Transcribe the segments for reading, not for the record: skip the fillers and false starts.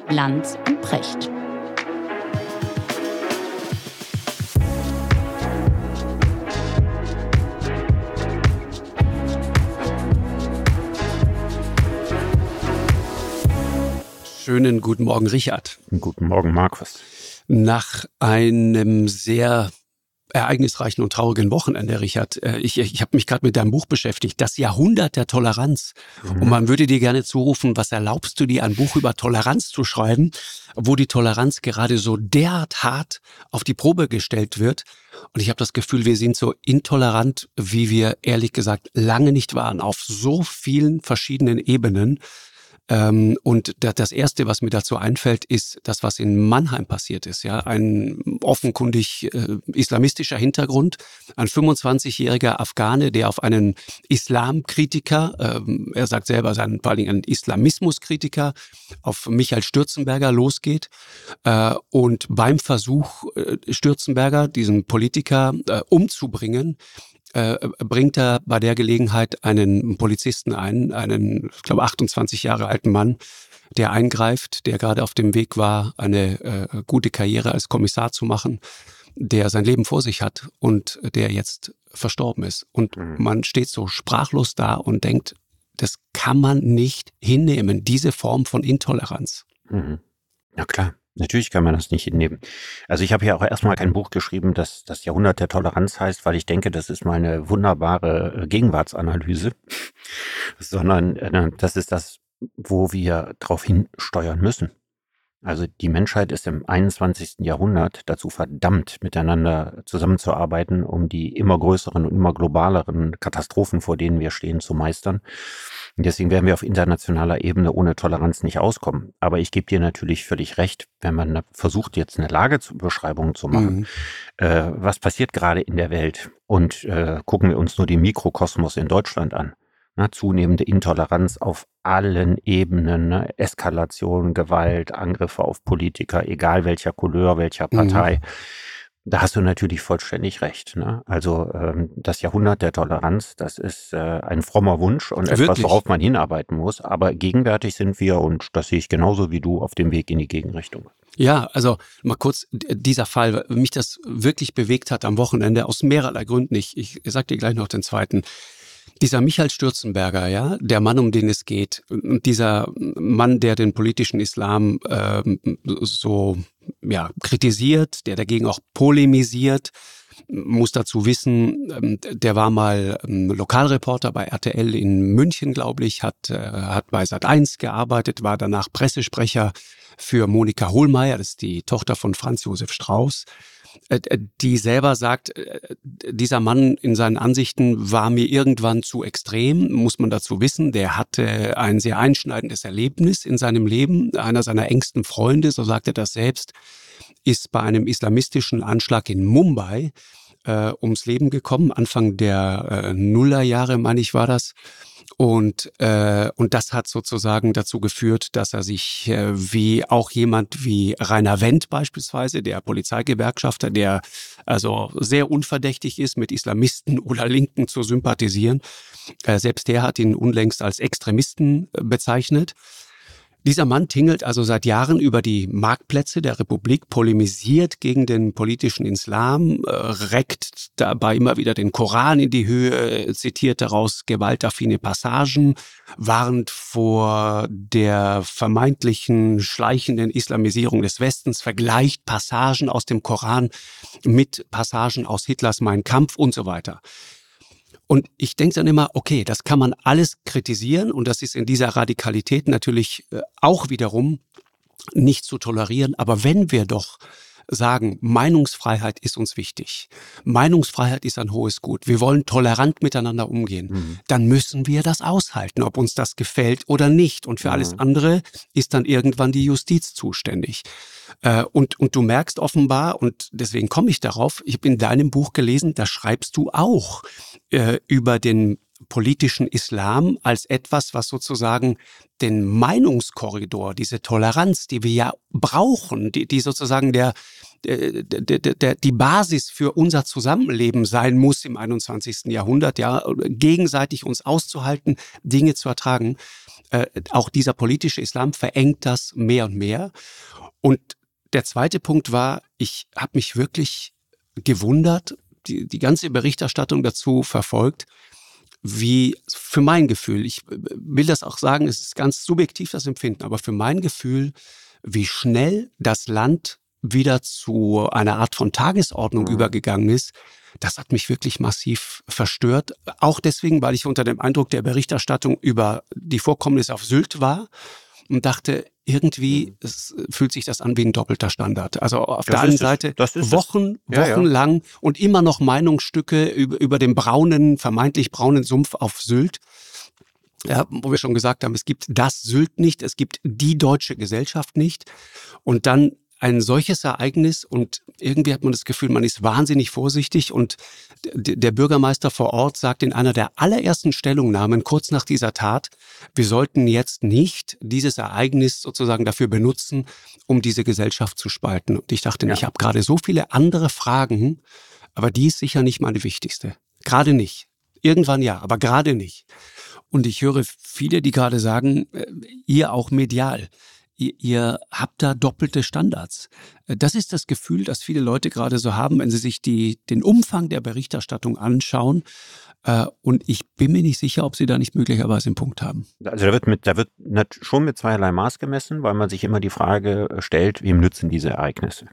Lanz und Precht. Schönen guten Morgen, Richard. Guten Morgen, Markus. Nach einem sehr ereignisreichen und traurigen Wochenende, Richard, ich habe mich gerade mit deinem Buch beschäftigt, Das Jahrhundert der Toleranz. Und man würde dir gerne zurufen, was erlaubst du dir, ein Buch über Toleranz zu schreiben, wo die Toleranz gerade so derart hart auf die Probe gestellt wird. Und ich habe das Gefühl, wir sind so intolerant, wie wir ehrlich gesagt lange nicht waren, auf so vielen verschiedenen Ebenen. Und das Erste, was mir dazu einfällt, ist das, was in Mannheim passiert ist. Ja, ein offenkundig islamistischer Hintergrund, ein 25-jähriger Afghane, der auf einen Islamkritiker, er sagt selber, vor allen Dingen einen Islamismuskritiker, auf Michael Stürzenberger losgeht und beim Versuch, Stürzenberger, diesen Politiker, umzubringen, bringt er bei der Gelegenheit einen Polizisten ein, einen, ich glaube, 28 Jahre alten Mann, der eingreift, der gerade auf dem Weg war, eine gute Karriere als Kommissar zu machen, der sein Leben vor sich hat und der jetzt verstorben ist. Und man steht so sprachlos da und denkt, das kann man nicht hinnehmen, diese Form von Intoleranz. Ja klar. Natürlich kann man das nicht hinnehmen. Also ich habe ja auch erstmal kein Buch geschrieben, das das Jahrhundert der Toleranz heißt, weil ich denke, das ist mal eine wunderbare Gegenwartsanalyse, sondern das ist das, wo wir drauf hinsteuern müssen. Also die Menschheit ist im 21. Jahrhundert dazu verdammt, miteinander zusammenzuarbeiten, um die immer größeren und immer globaleren Katastrophen, vor denen wir stehen, zu meistern. Und deswegen werden wir auf internationaler Ebene ohne Toleranz nicht auskommen. Aber ich gebe dir natürlich völlig recht, wenn man versucht, jetzt eine Lagebeschreibung zu machen, was passiert gerade in der Welt? Und gucken wir uns nur den Mikrokosmos in Deutschland an. Na, zunehmende Intoleranz auf allen Ebenen, ne? Eskalation, Gewalt, Angriffe auf Politiker, egal welcher Couleur, welcher Partei. Da hast du natürlich vollständig recht. Ne? Also das Jahrhundert der Toleranz, das ist ein frommer Wunsch und etwas, worauf man hinarbeiten muss. Aber gegenwärtig sind wir, und das sehe ich genauso wie du, auf dem Weg in die Gegenrichtung. Ja, also mal kurz, dieser Fall, mich das wirklich bewegt hat am Wochenende, aus mehrerlei Gründen. Ich sag dir gleich noch den zweiten. Dieser Michael Stürzenberger, ja, der Mann, um den es geht, dieser Mann, der den politischen Islam so kritisiert, der dagegen auch polemisiert, muss dazu wissen, der war mal Lokalreporter bei RTL in München, glaube ich, hat bei Sat.1 gearbeitet, war danach Pressesprecher für Monika Hohlmeier, das ist die Tochter von Franz Josef Strauß. Die selber sagt, dieser Mann in seinen Ansichten war mir irgendwann zu extrem, muss man dazu wissen. Der hatte ein sehr einschneidendes Erlebnis in seinem Leben. Einer seiner engsten Freunde, so sagt er das selbst, ist bei einem islamistischen Anschlag in Mumbai ums Leben gekommen. Anfang der Nullerjahre, meine ich, war das. Und das hat sozusagen dazu geführt, dass er sich wie auch jemand wie Rainer Wendt beispielsweise, der Polizeigewerkschafter, der also sehr unverdächtig ist, mit Islamisten oder Linken zu sympathisieren, selbst der hat ihn unlängst als Extremisten bezeichnet. Dieser Mann tingelt also seit Jahren über die Marktplätze der Republik, polemisiert gegen den politischen Islam, reckt dabei immer wieder den Koran in die Höhe, zitiert daraus gewaltaffine Passagen, warnt vor der vermeintlichen schleichenden Islamisierung des Westens, vergleicht Passagen aus dem Koran mit Passagen aus Hitlers Mein Kampf und so weiter. Und ich denke dann immer, okay, das kann man alles kritisieren und das ist in dieser Radikalität natürlich auch wiederum nicht zu tolerieren. Aber wenn wir doch sagen, Meinungsfreiheit ist uns wichtig, Meinungsfreiheit ist ein hohes Gut, wir wollen tolerant miteinander umgehen, dann müssen wir das aushalten, ob uns das gefällt oder nicht. Und für alles andere ist dann irgendwann die Justiz zuständig. Und du merkst offenbar, und deswegen komme ich darauf, ich habe in deinem Buch gelesen, da schreibst du auch über den politischen Islam als etwas, was sozusagen den Meinungskorridor, diese Toleranz, die wir ja brauchen, die sozusagen die Basis für unser Zusammenleben sein muss im 21. Jahrhundert, ja, gegenseitig uns auszuhalten, Dinge zu ertragen. Auch dieser politische Islam verengt das mehr und mehr. Und der zweite Punkt war, ich habe mich wirklich gewundert, die ganze Berichterstattung dazu verfolgt, wie für mein Gefühl, ich will das auch sagen, es ist ganz subjektiv das Empfinden, aber für mein Gefühl, wie schnell das Land wieder zu einer Art von Tagesordnung übergegangen ist, das hat mich wirklich massiv verstört. Auch deswegen, weil ich unter dem Eindruck der Berichterstattung über die Vorkommnisse auf Sylt war und dachte, irgendwie fühlt sich das an wie ein doppelter Standard. Also auf der einen Seite wochenlang und immer noch Meinungsstücke über den vermeintlich braunen Sumpf auf Sylt. Ja, wo wir schon gesagt haben, es gibt das Sylt nicht, es gibt die deutsche Gesellschaft nicht. Und dann ein solches Ereignis und irgendwie hat man das Gefühl, man ist wahnsinnig vorsichtig und der Bürgermeister vor Ort sagt in einer der allerersten Stellungnahmen kurz nach dieser Tat, wir sollten jetzt nicht dieses Ereignis sozusagen dafür benutzen, um diese Gesellschaft zu spalten. Und ich dachte, ich habe gerade so viele andere Fragen, aber die ist sicher nicht meine wichtigste. Gerade nicht. Irgendwann ja, aber gerade nicht. Und ich höre viele, die gerade sagen, ihr auch medial, ihr habt da doppelte Standards. Das ist das Gefühl, das viele Leute gerade so haben, wenn sie sich den Umfang der Berichterstattung anschauen. Und ich bin mir nicht sicher, ob sie da nicht möglicherweise einen Punkt haben. Also da wird schon mit zweierlei Maß gemessen, weil man sich immer die Frage stellt, wem nützen diese Ereignisse?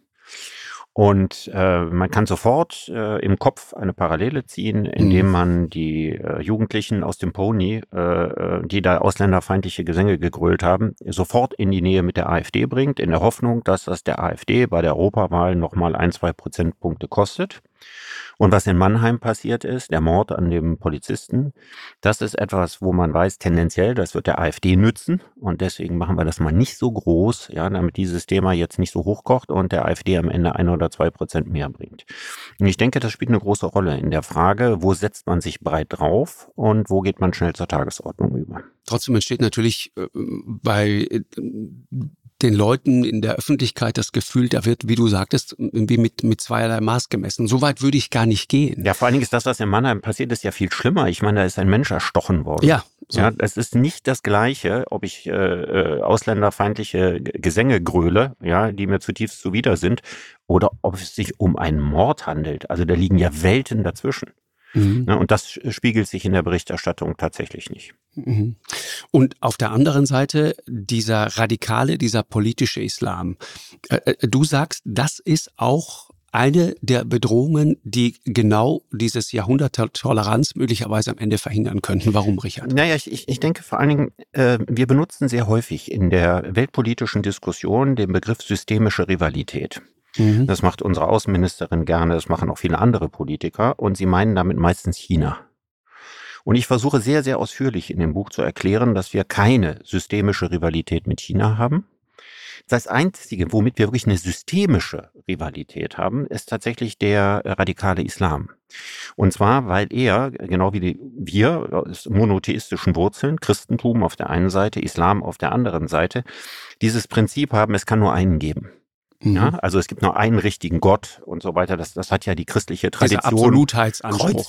Und man kann sofort im Kopf eine Parallele ziehen, indem man die Jugendlichen aus dem Pony, die da ausländerfeindliche Gesänge gegrölt haben, sofort in die Nähe mit der AfD bringt, in der Hoffnung, dass das der AfD bei der Europawahl nochmal 1-2 Prozentpunkte kostet. Und was in Mannheim passiert ist, der Mord an dem Polizisten, das ist etwas, wo man weiß, tendenziell, das wird der AfD nützen. Und deswegen machen wir das mal nicht so groß, ja, damit dieses Thema jetzt nicht so hochkocht und der AfD am Ende 1 oder 2 Prozent mehr bringt. Und ich denke, das spielt eine große Rolle in der Frage, wo setzt man sich breit drauf und wo geht man schnell zur Tagesordnung über. Trotzdem entsteht natürlich bei den Leuten in der Öffentlichkeit das Gefühl, da wird, wie du sagtest, irgendwie mit zweierlei Maß gemessen. So weit würde ich gar nicht gehen. Ja, vor allen Dingen ist das, was in Mannheim passiert, ist ja viel schlimmer. Ich meine, da ist ein Mensch erstochen worden. Ja. So. Ja, es ist nicht das Gleiche, ob ich ausländerfeindliche Gesänge gröle, ja, die mir zutiefst zuwider sind, oder ob es sich um einen Mord handelt. Also da liegen ja Welten dazwischen. Ja, und das spiegelt sich in der Berichterstattung tatsächlich nicht. Und auf der anderen Seite dieser politische Islam. Du sagst, das ist auch eine der Bedrohungen, die genau dieses Jahrhundert der Toleranz möglicherweise am Ende verhindern könnten. Warum, Richard? Naja, ich denke vor allen Dingen, wir benutzen sehr häufig in der weltpolitischen Diskussion den Begriff systemische Rivalität. Das macht unsere Außenministerin gerne, das machen auch viele andere Politiker und sie meinen damit meistens China. Und ich versuche sehr, sehr ausführlich in dem Buch zu erklären, dass wir keine systemische Rivalität mit China haben. Das Einzige, womit wir wirklich eine systemische Rivalität haben, ist tatsächlich der radikale Islam. Und zwar, weil er, genau wie wir, aus monotheistischen Wurzeln, Christentum auf der einen Seite, Islam auf der anderen Seite, dieses Prinzip haben, es kann nur einen geben. Ja, also es gibt nur einen richtigen Gott und so weiter. Das hat ja die christliche Tradition. Dieser Absolutheitsanspruch,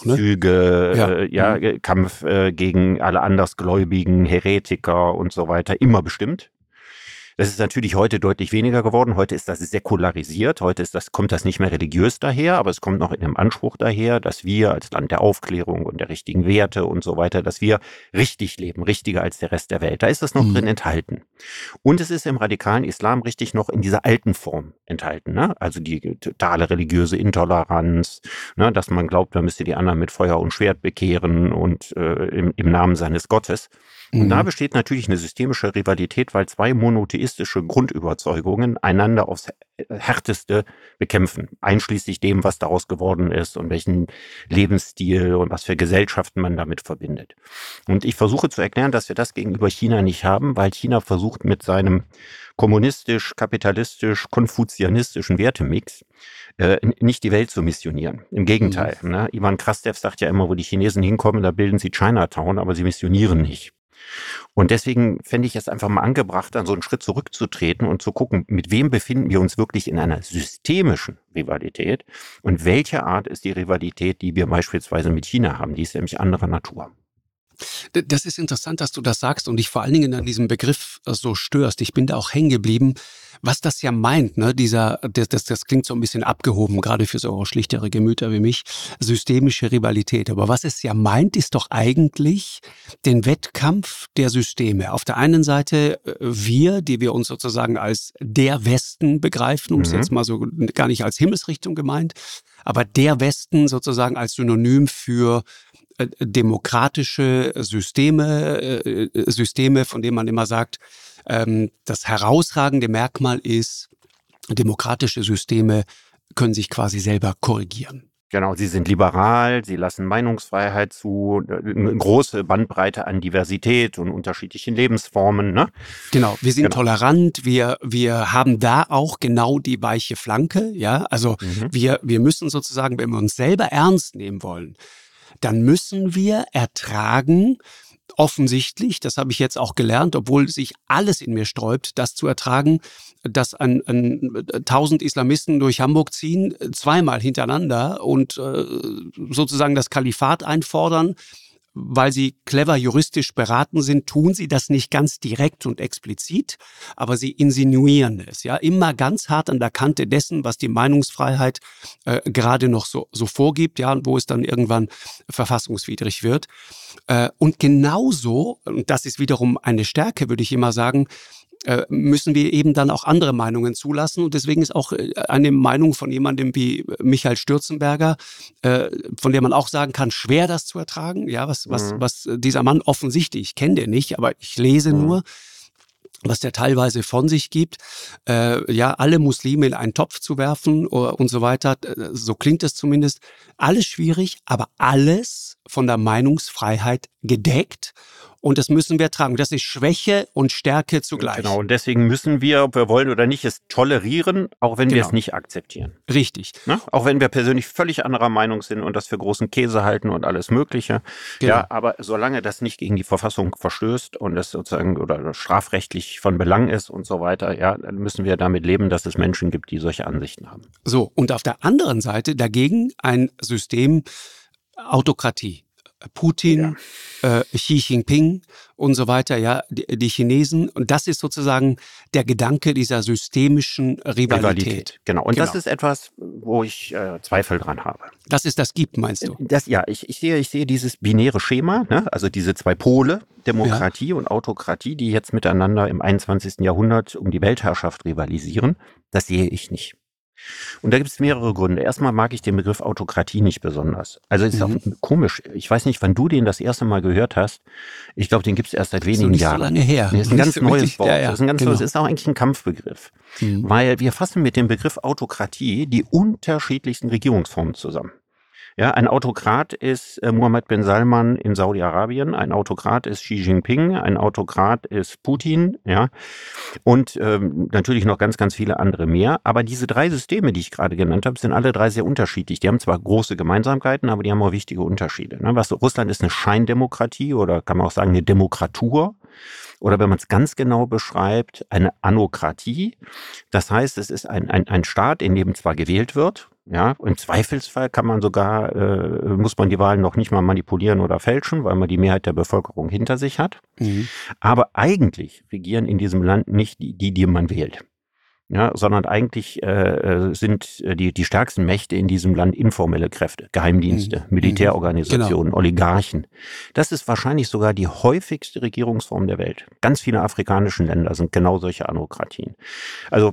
Kreuzzüge, Kampf gegen alle Andersgläubigen, Heretiker und so weiter immer bestimmt. Das ist natürlich heute deutlich weniger geworden. Heute ist das säkularisiert. Heute kommt das nicht mehr religiös daher, aber es kommt noch in dem Anspruch daher, dass wir als Land der Aufklärung und der richtigen Werte und so weiter, dass wir richtig leben, richtiger als der Rest der Welt. Da ist das noch drin enthalten. Und es ist im radikalen Islam richtig noch in dieser alten Form enthalten, ne? Also die totale religiöse Intoleranz, ne? Dass man glaubt, man müsste die anderen mit Feuer und Schwert bekehren und im Namen seines Gottes. Und da besteht natürlich eine systemische Rivalität, weil zwei monotheistische Grundüberzeugungen einander aufs Härteste bekämpfen, einschließlich dem, was daraus geworden ist und welchen Lebensstil und was für Gesellschaften man damit verbindet. Und ich versuche zu erklären, dass wir das gegenüber China nicht haben, weil China versucht mit seinem kommunistisch, kapitalistisch, konfuzianistischen Wertemix nicht die Welt zu missionieren. Im Gegenteil. Ne? Ivan Krastev sagt ja immer, wo die Chinesen hinkommen, da bilden sie Chinatown, aber sie missionieren nicht. Und deswegen fände ich es einfach mal angebracht, dann so einen Schritt zurückzutreten und zu gucken, mit wem befinden wir uns wirklich in einer systemischen Rivalität und welche Art ist die Rivalität, die wir beispielsweise mit China haben. Die ist nämlich anderer Natur. Das ist interessant, dass du das sagst und dich vor allen Dingen an diesem Begriff so störst. Ich bin da auch hängen geblieben, was das ja meint, ne? Das klingt so ein bisschen abgehoben, gerade für so schlichtere Gemüter wie mich, systemische Rivalität. Aber was es ja meint, ist doch eigentlich den Wettkampf der Systeme. Auf der einen Seite wir, die wir uns sozusagen als der Westen begreifen, um es jetzt mal so gar nicht als Himmelsrichtung gemeint, aber der Westen sozusagen als Synonym für demokratische Systeme, von denen man immer sagt, das herausragende Merkmal ist, demokratische Systeme können sich quasi selber korrigieren. Genau, sie sind liberal, sie lassen Meinungsfreiheit zu, eine große Bandbreite an Diversität und unterschiedlichen Lebensformen. Ne? Genau, wir sind tolerant, wir haben da auch genau die weiche Flanke. Ja, also wir müssen sozusagen, wenn wir uns selber ernst nehmen wollen, dann müssen wir ertragen, offensichtlich, das habe ich jetzt auch gelernt, obwohl sich alles in mir sträubt, das zu ertragen, dass 1000 Islamisten durch Hamburg ziehen, zweimal hintereinander und sozusagen das Kalifat einfordern. Weil sie clever juristisch beraten sind, tun sie das nicht ganz direkt und explizit, aber sie insinuieren es, ja, immer ganz hart an der Kante dessen, was die Meinungsfreiheit gerade noch so vorgibt, ja, und wo es dann irgendwann verfassungswidrig wird. Und genauso, und das ist wiederum eine Stärke, würde ich immer sagen, müssen wir eben dann auch andere Meinungen zulassen. Und deswegen ist auch eine Meinung von jemandem wie Michael Stürzenberger, von der man auch sagen kann, schwer das zu ertragen. Ja, was dieser Mann offensichtlich, ich kenne den nicht, aber ich lese nur, was der teilweise von sich gibt, alle Muslime in einen Topf zu werfen und so weiter, so klingt es zumindest. Alles schwierig, aber alles von der Meinungsfreiheit gedeckt. Und das müssen wir tragen. Das ist Schwäche und Stärke zugleich. Genau, und deswegen müssen wir, ob wir wollen oder nicht, es tolerieren, auch wenn wir es nicht akzeptieren. Richtig. Ne? Auch wenn wir persönlich völlig anderer Meinung sind und das für großen Käse halten und alles Mögliche. Genau. Ja, aber solange das nicht gegen die Verfassung verstößt und es sozusagen oder strafrechtlich von Belang ist und so weiter, ja, dann müssen wir damit leben, dass es Menschen gibt, die solche Ansichten haben. So, und auf der anderen Seite dagegen ein System Autokratie. Putin, Xi Jinping und so weiter, ja, die Chinesen. Und das ist sozusagen der Gedanke dieser systemischen Rivalität. Genau. Und das ist etwas, wo ich Zweifel dran habe. Dass es das gibt, meinst du? Ich sehe dieses binäre Schema, ne? Also diese zwei Pole, Demokratie und Autokratie, die jetzt miteinander im 21. Jahrhundert um die Weltherrschaft rivalisieren. Das sehe ich nicht. Und da gibt es mehrere Gründe. Erstmal mag ich den Begriff Autokratie nicht besonders. Also es ist auch komisch. Ich weiß nicht, wann du den das erste Mal gehört hast. Ich glaube, den gibt es erst seit wenigen Jahren. So lange her. Das ist ein ganz neues Wort. Das ist ein ganz neues, ist auch eigentlich ein Kampfbegriff. Weil wir fassen mit dem Begriff Autokratie die unterschiedlichsten Regierungsformen zusammen. Ja, ein Autokrat ist Mohammed bin Salman in Saudi-Arabien, ein Autokrat ist Xi Jinping, ein Autokrat ist Putin, ja, und natürlich noch ganz, ganz viele andere mehr. Aber diese drei Systeme, die ich gerade genannt habe, sind alle drei sehr unterschiedlich. Die haben zwar große Gemeinsamkeiten, aber die haben auch wichtige Unterschiede. Ne? Russland ist eine Scheindemokratie oder kann man auch sagen eine Demokratur. Oder wenn man es ganz genau beschreibt, eine Anokratie. Das heißt, es ist ein Staat, in dem zwar gewählt wird, ja, im Zweifelsfall kann man sogar, muss man die Wahlen noch nicht mal manipulieren oder fälschen, weil man die Mehrheit der Bevölkerung hinter sich hat. Aber eigentlich regieren in diesem Land nicht die man wählt. Ja, sondern eigentlich sind die stärksten Mächte in diesem Land informelle Kräfte, Geheimdienste, Militärorganisationen, Oligarchen. Das ist wahrscheinlich sogar die häufigste Regierungsform der Welt. Ganz viele afrikanische Länder sind genau solche Anokratien. Also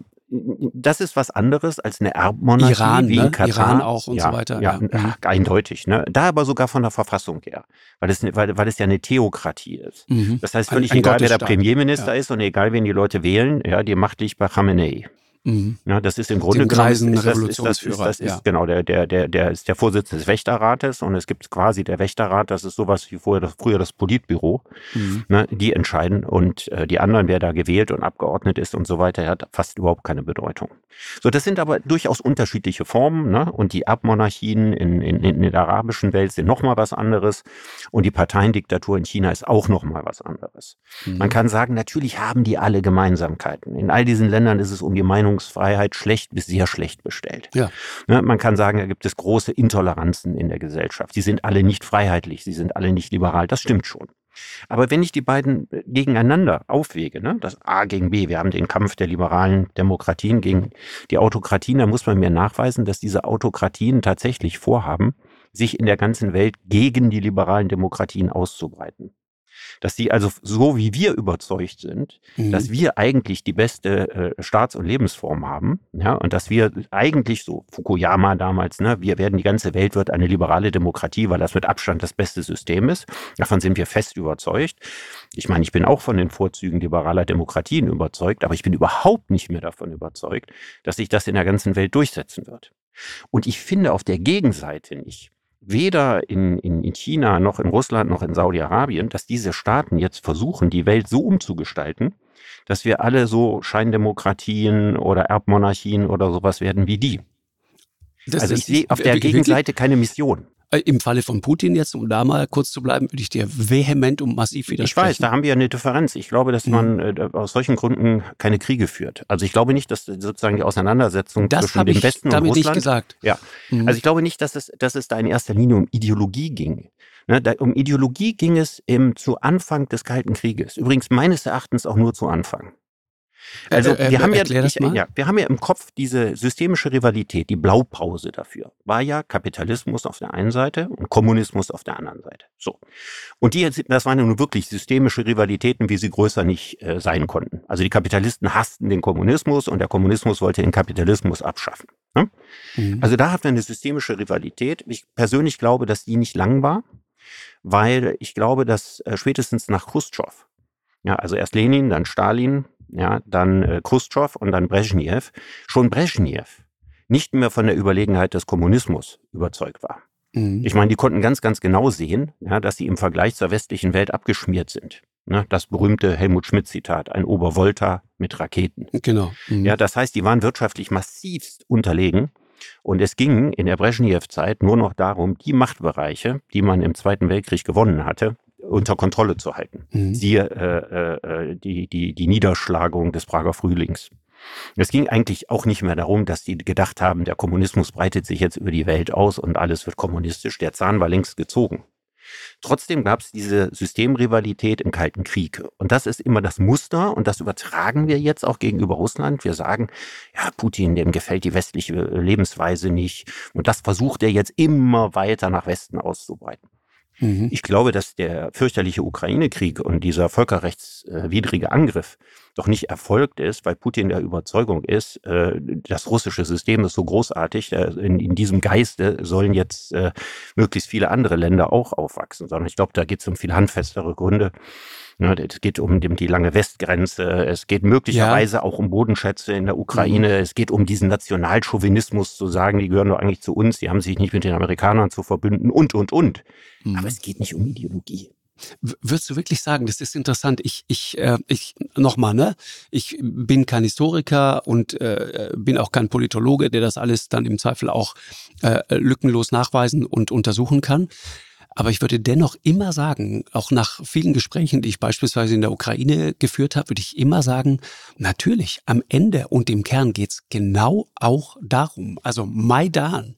das ist was anderes als eine Erbmonarchie Iran, wie in Katar. Iran auch und so weiter. Ja, eindeutig. Ne? Da aber sogar von der Verfassung her, weil es ja eine Theokratie ist. Das heißt, völlig egal, wer der Premierminister ist und egal, wen die Leute wählen, ja, die Macht liegt bei Khamenei. Ja, das ist im Grunde Den genommen greisen Revolutionsführer. Das ist genau der ist der Vorsitzende des Wächterrates und es gibt quasi der Wächterrat, das ist sowas wie früher das Politbüro. Ne, die entscheiden und die anderen, wer da gewählt und abgeordnet ist und so weiter, hat fast überhaupt keine Bedeutung. So, das sind aber durchaus unterschiedliche Formen, ne? Und die Erbmonarchien in der arabischen Welt sind nochmal was anderes und die Parteiendiktatur in China ist auch nochmal was anderes. Man kann sagen, natürlich haben die alle Gemeinsamkeiten. In all diesen Ländern ist es um die Meinungsfreiheit schlecht bis sehr schlecht bestellt. Ja. Ne, man kann sagen, da gibt es große Intoleranzen in der Gesellschaft. Sie sind alle nicht freiheitlich, sie sind alle nicht liberal, das stimmt schon. Aber wenn ich die beiden gegeneinander aufwege, ne, das A gegen B, wir haben den Kampf der liberalen Demokratien gegen die Autokratien, dann muss man mir nachweisen, dass diese Autokratien tatsächlich vorhaben, sich in der ganzen Welt gegen die liberalen Demokratien auszubreiten. Dass sie also so wie wir überzeugt sind, dass wir eigentlich die beste Staats- und Lebensform haben, ja, und dass wir eigentlich so Fukuyama damals, ne, die ganze Welt wird eine liberale Demokratie, weil das mit Abstand das beste System ist. Davon sind wir fest überzeugt. Ich meine, ich bin auch von den Vorzügen liberaler Demokratien überzeugt, aber ich bin überhaupt nicht mehr davon überzeugt, dass sich das in der ganzen Welt durchsetzen wird. Und ich finde auf der Gegenseite nicht, weder in China noch in Russland noch in Saudi-Arabien, dass diese Staaten jetzt versuchen, die Welt so umzugestalten, dass wir alle so Scheindemokratien oder Erbmonarchien oder sowas werden wie die. Also ich sehe auf der Gegenseite keine Mission. Im Falle von Putin jetzt, um da mal kurz zu bleiben, würde ich dir vehement und massiv widersprechen. Ich weiß, da haben wir eine Differenz. Ich glaube, dass man aus solchen Gründen keine Kriege führt. Also ich glaube nicht, dass sozusagen die Auseinandersetzung zwischen dem Westen und Russland... Nicht gesagt. Ja, also ich glaube nicht, dass es da in erster Linie um Ideologie ging. Ne, um Ideologie ging es zu Anfang des Kalten Krieges. Übrigens meines Erachtens auch nur zu Anfang. Also wir haben ja im Kopf diese systemische Rivalität, die Blaupause dafür war ja Kapitalismus auf der einen Seite und Kommunismus auf der anderen Seite. So. Und das waren ja nun wirklich systemische Rivalitäten, wie sie größer nicht sein konnten. Also die Kapitalisten hassten den Kommunismus und der Kommunismus wollte den Kapitalismus abschaffen. Ne? Also da hatten wir eine systemische Rivalität. Ich persönlich glaube, dass die nicht lang war, weil ich glaube, dass spätestens nach Chruschtschow, ja, also erst Lenin, dann Stalin, ja, dann Chruschtschow und dann Brezhnev, schon Brezhnev nicht mehr von der Überlegenheit des Kommunismus überzeugt war. Ich meine, die konnten ganz, ganz genau sehen, ja, dass sie im Vergleich zur westlichen Welt abgeschmiert sind. Ne, das berühmte Helmut Schmidt-Zitat, ein Obervolta mit Raketen. Genau. Ja, das heißt, die waren wirtschaftlich massivst unterlegen. Und es ging in der Brezhnev-Zeit nur noch darum, die Machtbereiche, die man im Zweiten Weltkrieg gewonnen hatte, unter Kontrolle zu halten. Siehe die Niederschlagung des Prager Frühlings. Es ging eigentlich auch nicht mehr darum, dass die gedacht haben, der Kommunismus breitet sich jetzt über die Welt aus und alles wird kommunistisch. Der Zahn war längst gezogen. Trotzdem gab es diese Systemrivalität im Kalten Krieg. Und das ist immer das Muster und das übertragen wir jetzt auch gegenüber Russland. Wir sagen, ja, Putin, dem gefällt die westliche Lebensweise nicht. Und das versucht er jetzt immer weiter nach Westen auszubreiten. Ich glaube, dass der fürchterliche Ukraine-Krieg und dieser völkerrechtswidrige Angriff doch nicht erfolgt ist, weil Putin der Überzeugung ist, das russische System ist so großartig, in diesem Geiste sollen jetzt möglichst viele andere Länder auch aufwachsen, sondern ich glaube, da geht es um viel handfestere Gründe. Es geht um die lange Westgrenze, es geht möglicherweise auch um Bodenschätze in der Ukraine, es geht um diesen Nationalchauvinismus, zu sagen, die gehören doch eigentlich zu uns, die haben sich nicht mit den Amerikanern zu verbünden und. Aber es geht nicht um Ideologie. Würdest du wirklich sagen, das ist interessant, ich nochmal, ne? Ich bin kein Historiker und bin auch kein Politologe, der das alles dann im Zweifel auch lückenlos nachweisen und untersuchen kann. Aber ich würde dennoch immer sagen, auch nach vielen Gesprächen, die ich beispielsweise in der Ukraine geführt habe, würde ich immer sagen, natürlich, am Ende und im Kern geht's genau auch darum. Also Maidan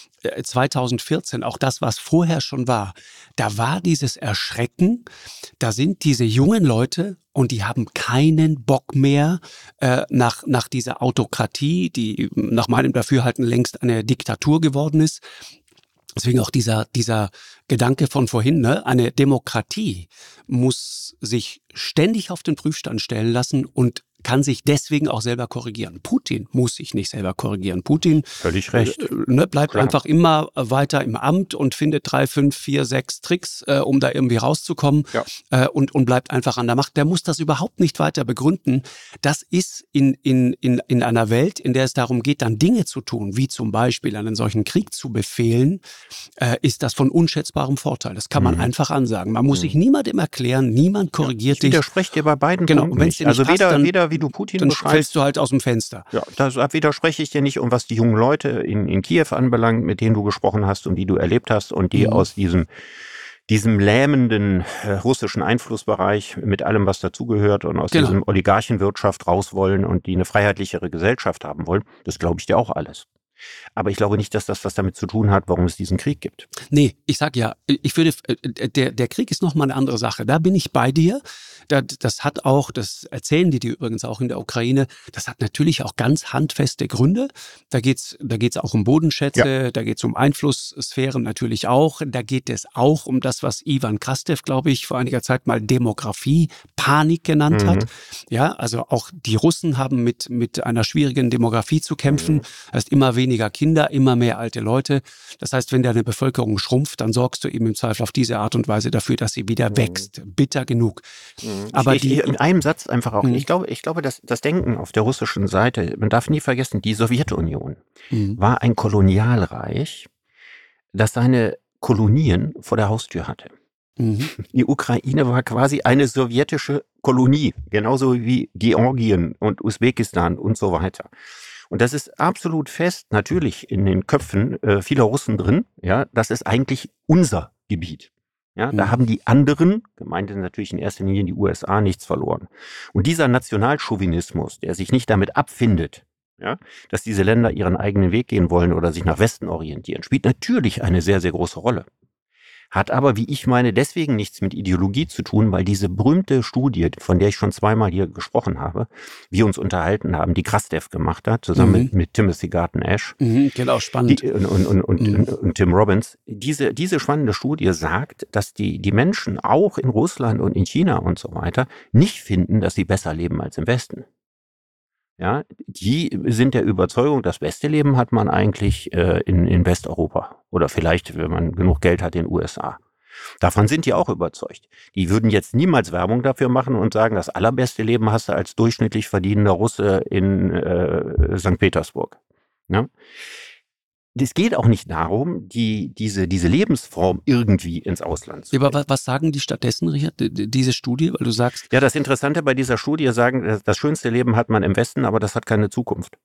2014, auch das, was vorher schon war, da war dieses Erschrecken, da sind diese jungen Leute und die haben keinen Bock mehr nach dieser Autokratie, die nach meinem Dafürhalten längst eine Diktatur geworden ist. Deswegen auch dieser Gedanke von vorhin, ne? Eine Demokratie muss sich ständig auf den Prüfstand stellen lassen und kann sich deswegen auch selber korrigieren. Putin muss sich nicht selber korrigieren. Putin Völlig recht. Bleibt Klar. einfach immer weiter im Amt und findet 3, 5, 4, 6 Tricks, um da irgendwie rauszukommen, und bleibt einfach an der Macht. Der muss das überhaupt nicht weiter begründen. Das ist in einer Welt, in der es darum geht, dann Dinge zu tun, wie zum Beispiel einen solchen Krieg zu befehlen, ist das von unschätzbarem Vorteil. Das kann man einfach ansagen. Man muss sich niemandem erklären, niemand korrigiert dich. Ich widerspreche dir bei beiden Genau, Punkten und wenn's nicht. dir nicht Also passt, weder wie du Putin dann beschreibst, fällst du halt aus dem Fenster. ja, da widerspreche ich dir nicht, um was die jungen Leute in Kiew anbelangt, mit denen du gesprochen hast und die du erlebt hast und die aus diesem lähmenden russischen Einflussbereich mit allem, was dazugehört und aus diesem Oligarchenwirtschaft raus wollen und die eine freiheitlichere Gesellschaft haben wollen. Das glaube ich dir auch alles. Aber ich glaube nicht, dass das was damit zu tun hat, warum es diesen Krieg gibt. Nee, ich sag ja, ich würde, der Krieg ist nochmal eine andere Sache. Da bin ich bei dir. Das hat auch, das erzählen die übrigens auch in der Ukraine, das hat natürlich auch ganz handfeste Gründe. Da geht's auch um Bodenschätze, da geht's um Einflusssphären natürlich auch. Da geht es auch um das, was Ivan Krastev, glaube ich, vor einiger Zeit mal Demografie-Panik genannt hat. Ja, also auch die Russen haben mit einer schwierigen Demografie zu kämpfen. Das heißt, immer weniger Kinder, immer mehr alte Leute. Das heißt, wenn deine Bevölkerung schrumpft, dann sorgst du eben im Zweifel auf diese Art und Weise dafür, dass sie wieder wächst. Bitter genug. Aber in einem Satz einfach auch. Ich glaube, dass das Denken auf der russischen Seite, man darf nie vergessen, die Sowjetunion war ein Kolonialreich, das seine Kolonien vor der Haustür hatte. Die Ukraine war quasi eine sowjetische Kolonie, genauso wie Georgien und Usbekistan und so weiter. Und das ist absolut fest, natürlich in den Köpfen vieler Russen drin, ja, das ist eigentlich unser Gebiet. Ja, da haben die anderen, gemeint sind natürlich in erster Linie die USA, nichts verloren. Und dieser Nationalchauvinismus, der sich nicht damit abfindet, ja, dass diese Länder ihren eigenen Weg gehen wollen oder sich nach Westen orientieren, spielt natürlich eine sehr, sehr große Rolle. Hat aber, wie ich meine, deswegen nichts mit Ideologie zu tun, weil diese berühmte Studie, von der ich schon zweimal hier gesprochen habe, wir uns unterhalten haben, die Krastev gemacht hat, zusammen mit Timothy Garton Ash. Genau, spannend. Und Tim Robbins. Diese spannende Studie sagt, dass die Menschen auch in Russland und in China und so weiter nicht finden, dass sie besser leben als im Westen. Ja, die sind der Überzeugung, das beste Leben hat man eigentlich in Westeuropa oder vielleicht, wenn man genug Geld hat, in den USA. Davon sind die auch überzeugt. Die würden jetzt niemals Werbung dafür machen und sagen, das allerbeste Leben hast du als durchschnittlich verdienender Russe in St. Petersburg. Ja? Es geht auch nicht darum, diese Lebensform irgendwie ins Ausland zu bringen. Aber was sagen die stattdessen, Richard, diese Studie, weil du sagst... Ja, das Interessante bei dieser Studie sagen, das schönste Leben hat man im Westen, aber das hat keine Zukunft.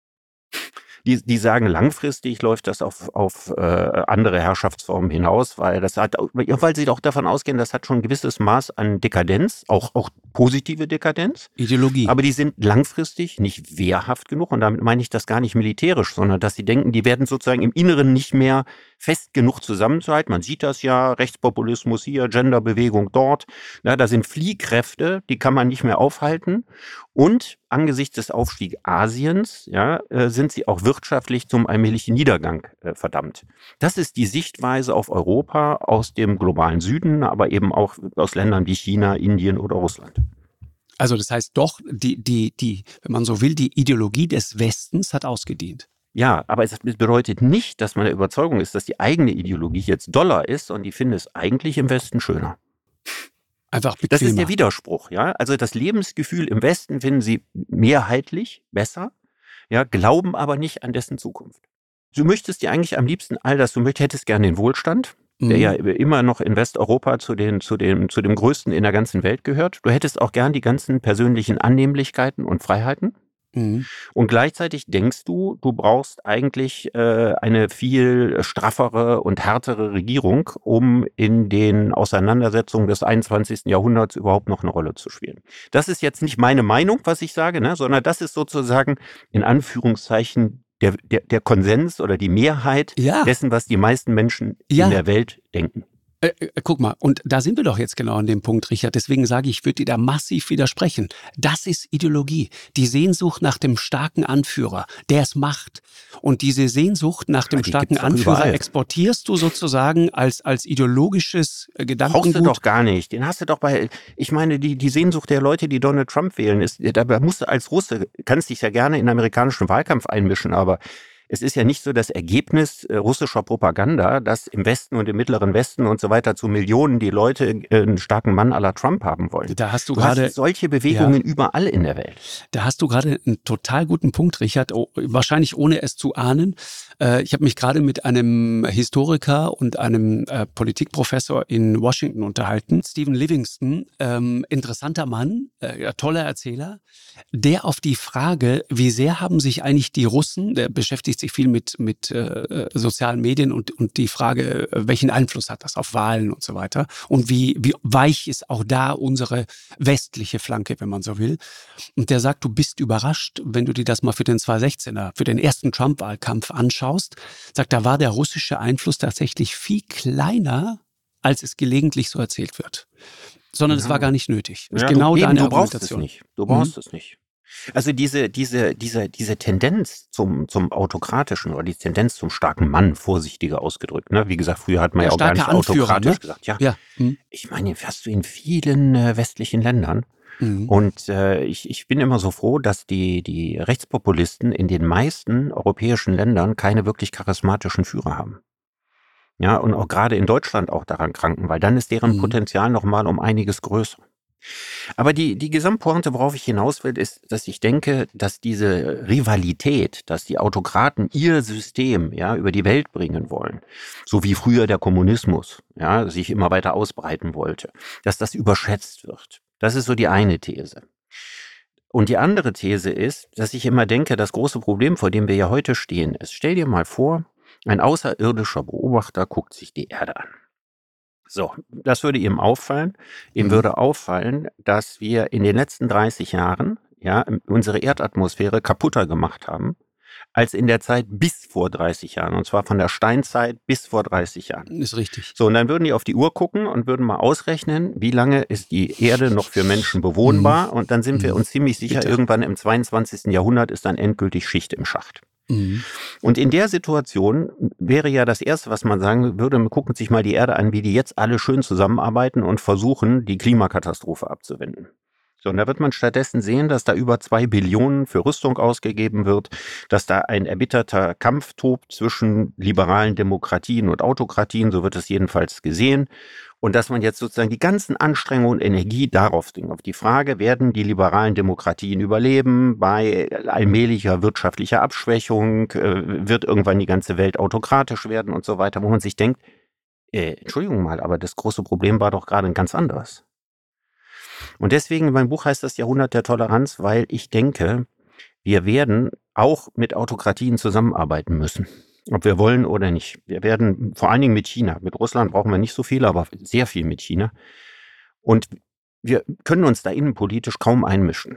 Die sagen, langfristig läuft das auf andere Herrschaftsformen hinaus, weil sie auch davon ausgehen, das hat schon ein gewisses Maß an Dekadenz, auch positive Dekadenz. Ideologie. Aber die sind langfristig nicht wehrhaft genug und damit meine ich das gar nicht militärisch, sondern dass sie denken, die werden sozusagen im Inneren nicht mehr fest genug zusammenzuhalten. Man sieht das ja, Rechtspopulismus hier, Genderbewegung dort. Ja, da sind Fliehkräfte, die kann man nicht mehr aufhalten. Und angesichts des Aufstiegs Asiens sind sie auch wirtschaftlich zum allmählichen Niedergang verdammt. Das ist die Sichtweise auf Europa aus dem globalen Süden, aber eben auch aus Ländern wie China, Indien oder Russland. Also das heißt doch, die, wenn man so will, die Ideologie des Westens hat ausgedient. Ja, aber es bedeutet nicht, dass man der Überzeugung ist, dass die eigene Ideologie jetzt doller ist und die finden es eigentlich im Westen schöner. Einfach bequemer. Das ist der Widerspruch, ja. Also das Lebensgefühl im Westen finden sie mehrheitlich besser, ja, glauben aber nicht an dessen Zukunft. Du möchtest dir eigentlich am liebsten hättest gerne den Wohlstand, der ja immer noch in Westeuropa zu dem größten in der ganzen Welt gehört. Du hättest auch gern die ganzen persönlichen Annehmlichkeiten und Freiheiten. Und gleichzeitig denkst du brauchst eigentlich eine viel straffere und härtere Regierung, um in den Auseinandersetzungen des 21. Jahrhunderts überhaupt noch eine Rolle zu spielen. Das ist jetzt nicht meine Meinung, was ich sage, ne, sondern das ist sozusagen in Anführungszeichen der Konsens oder die Mehrheit dessen, was die meisten Menschen in der Welt denken. Guck mal, und da sind wir doch jetzt genau an dem Punkt, Richard. Deswegen sage ich, ich würde dir da massiv widersprechen. Das ist Ideologie. Die Sehnsucht nach dem starken Anführer, der es macht. Und diese Sehnsucht nach dem Die starken gibt's doch Anführer überall. exportierst du sozusagen als ideologisches Brauchst du Gedankengut. doch gar nicht. Den hast du doch ich meine, die Sehnsucht der Leute, die Donald Trump wählen, da musst du als Russe, kannst dich ja gerne in den amerikanischen Wahlkampf einmischen, aber es ist ja nicht so das Ergebnis russischer Propaganda, dass im Westen und im Mittleren Westen und so weiter zu Millionen die Leute einen starken Mann à la Trump haben wollen. Da hast du Du hast gerade, solche Bewegungen überall in der Welt. da hast du gerade einen total guten Punkt, Richard, wahrscheinlich ohne es zu ahnen. Ich habe mich gerade mit einem Historiker und einem Politikprofessor in Washington unterhalten, Stephen Livingston, interessanter Mann, toller Erzähler, der auf die Frage, wie sehr haben sich eigentlich die Russen, der beschäftigt sich viel mit sozialen Medien und die Frage, welchen Einfluss hat das auf Wahlen und so weiter und wie weich ist auch da unsere westliche Flanke, wenn man so will. Und der sagt, du bist überrascht, wenn du dir das mal für den 2016er, für den ersten Trump-Wahlkampf anschaust, sagt, da war der russische Einfluss tatsächlich viel kleiner, als es gelegentlich so erzählt wird. Sondern es war gar nicht nötig. Das ist genau deine Argumentation. Du brauchst es nicht. Also diese Tendenz zum Autokratischen oder die Tendenz zum starken Mann, vorsichtiger ausgedrückt, ne? Wie gesagt, früher hat man ja auch gar nicht Anführer, autokratisch gesagt. Ja. Ich meine, hast du in vielen westlichen Ländern. Und ich bin immer so froh, dass die Rechtspopulisten in den meisten europäischen Ländern keine wirklich charismatischen Führer haben. Ja, und auch gerade in Deutschland auch daran kranken, weil dann ist deren Potenzial nochmal um einiges größer. Aber die Gesamtpointe, worauf ich hinaus will, ist, dass ich denke, dass diese Rivalität, dass die Autokraten ihr System über die Welt bringen wollen, so wie früher der Kommunismus sich immer weiter ausbreiten wollte, dass das überschätzt wird. Das ist so die eine These. Und die andere These ist, dass ich immer denke, das große Problem, vor dem wir ja heute stehen, ist, stell dir mal vor, ein außerirdischer Beobachter guckt sich die Erde an. So, das würde ihm auffallen. Ihm würde auffallen, dass wir in den letzten 30 Jahren unsere Erdatmosphäre kaputter gemacht haben, als in der Zeit bis vor 30 Jahren. Und zwar von der Steinzeit bis vor 30 Jahren. Ist richtig. So, und dann würden die auf die Uhr gucken und würden mal ausrechnen, wie lange ist die Erde noch für Menschen bewohnbar. Und dann sind wir uns ziemlich sicher, irgendwann im 22. Jahrhundert ist dann endgültig Schicht im Schacht. Und in der Situation wäre ja das Erste, was man sagen würde, gucken sich mal die Erde an, wie die jetzt alle schön zusammenarbeiten und versuchen, die Klimakatastrophe abzuwenden. So, und da wird man stattdessen sehen, dass da über 2 Billionen für Rüstung ausgegeben wird, dass da ein erbitterter Kampf tobt zwischen liberalen Demokratien und Autokratien, so wird es jedenfalls gesehen. Und dass man jetzt sozusagen die ganzen Anstrengungen und Energie darauf bringt, auf die Frage, werden die liberalen Demokratien überleben bei allmählicher wirtschaftlicher Abschwächung, wird irgendwann die ganze Welt autokratisch werden und so weiter, wo man sich denkt, Entschuldigung mal, aber das große Problem war doch gerade ein ganz anderes. Und deswegen, mein Buch heißt das Jahrhundert der Toleranz, weil ich denke, wir werden auch mit Autokratien zusammenarbeiten müssen. Ob wir wollen oder nicht. Wir werden vor allen Dingen mit China. Mit Russland brauchen wir nicht so viel, aber sehr viel mit China. Und wir können uns da innenpolitisch kaum einmischen.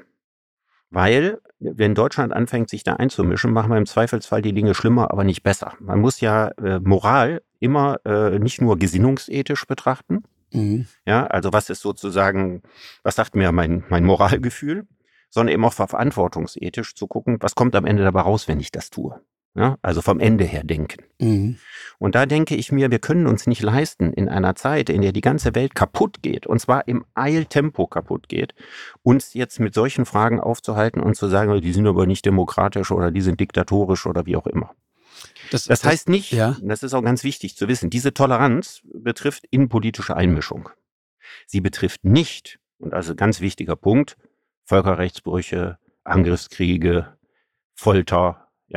Weil, wenn Deutschland anfängt, sich da einzumischen, machen wir im Zweifelsfall die Dinge schlimmer, aber nicht besser. Man muss ja Moral immer nicht nur gesinnungsethisch betrachten. Ja, also was ist sozusagen, was sagt mir mein Moralgefühl, sondern eben auch verantwortungsethisch zu gucken, was kommt am Ende dabei raus, wenn ich das tue. Ja, also vom Ende her denken. Und da denke ich mir, wir können uns nicht leisten, in einer Zeit, in der die ganze Welt kaputt geht, und zwar im Eiltempo kaputt geht, uns jetzt mit solchen Fragen aufzuhalten und zu sagen, die sind aber nicht demokratisch oder die sind diktatorisch oder wie auch immer. Das heißt nicht, und das ist auch ganz wichtig zu wissen, diese Toleranz betrifft innenpolitische Einmischung. Sie betrifft nicht, und also ganz wichtiger Punkt, Völkerrechtsbrüche, Angriffskriege, Folter,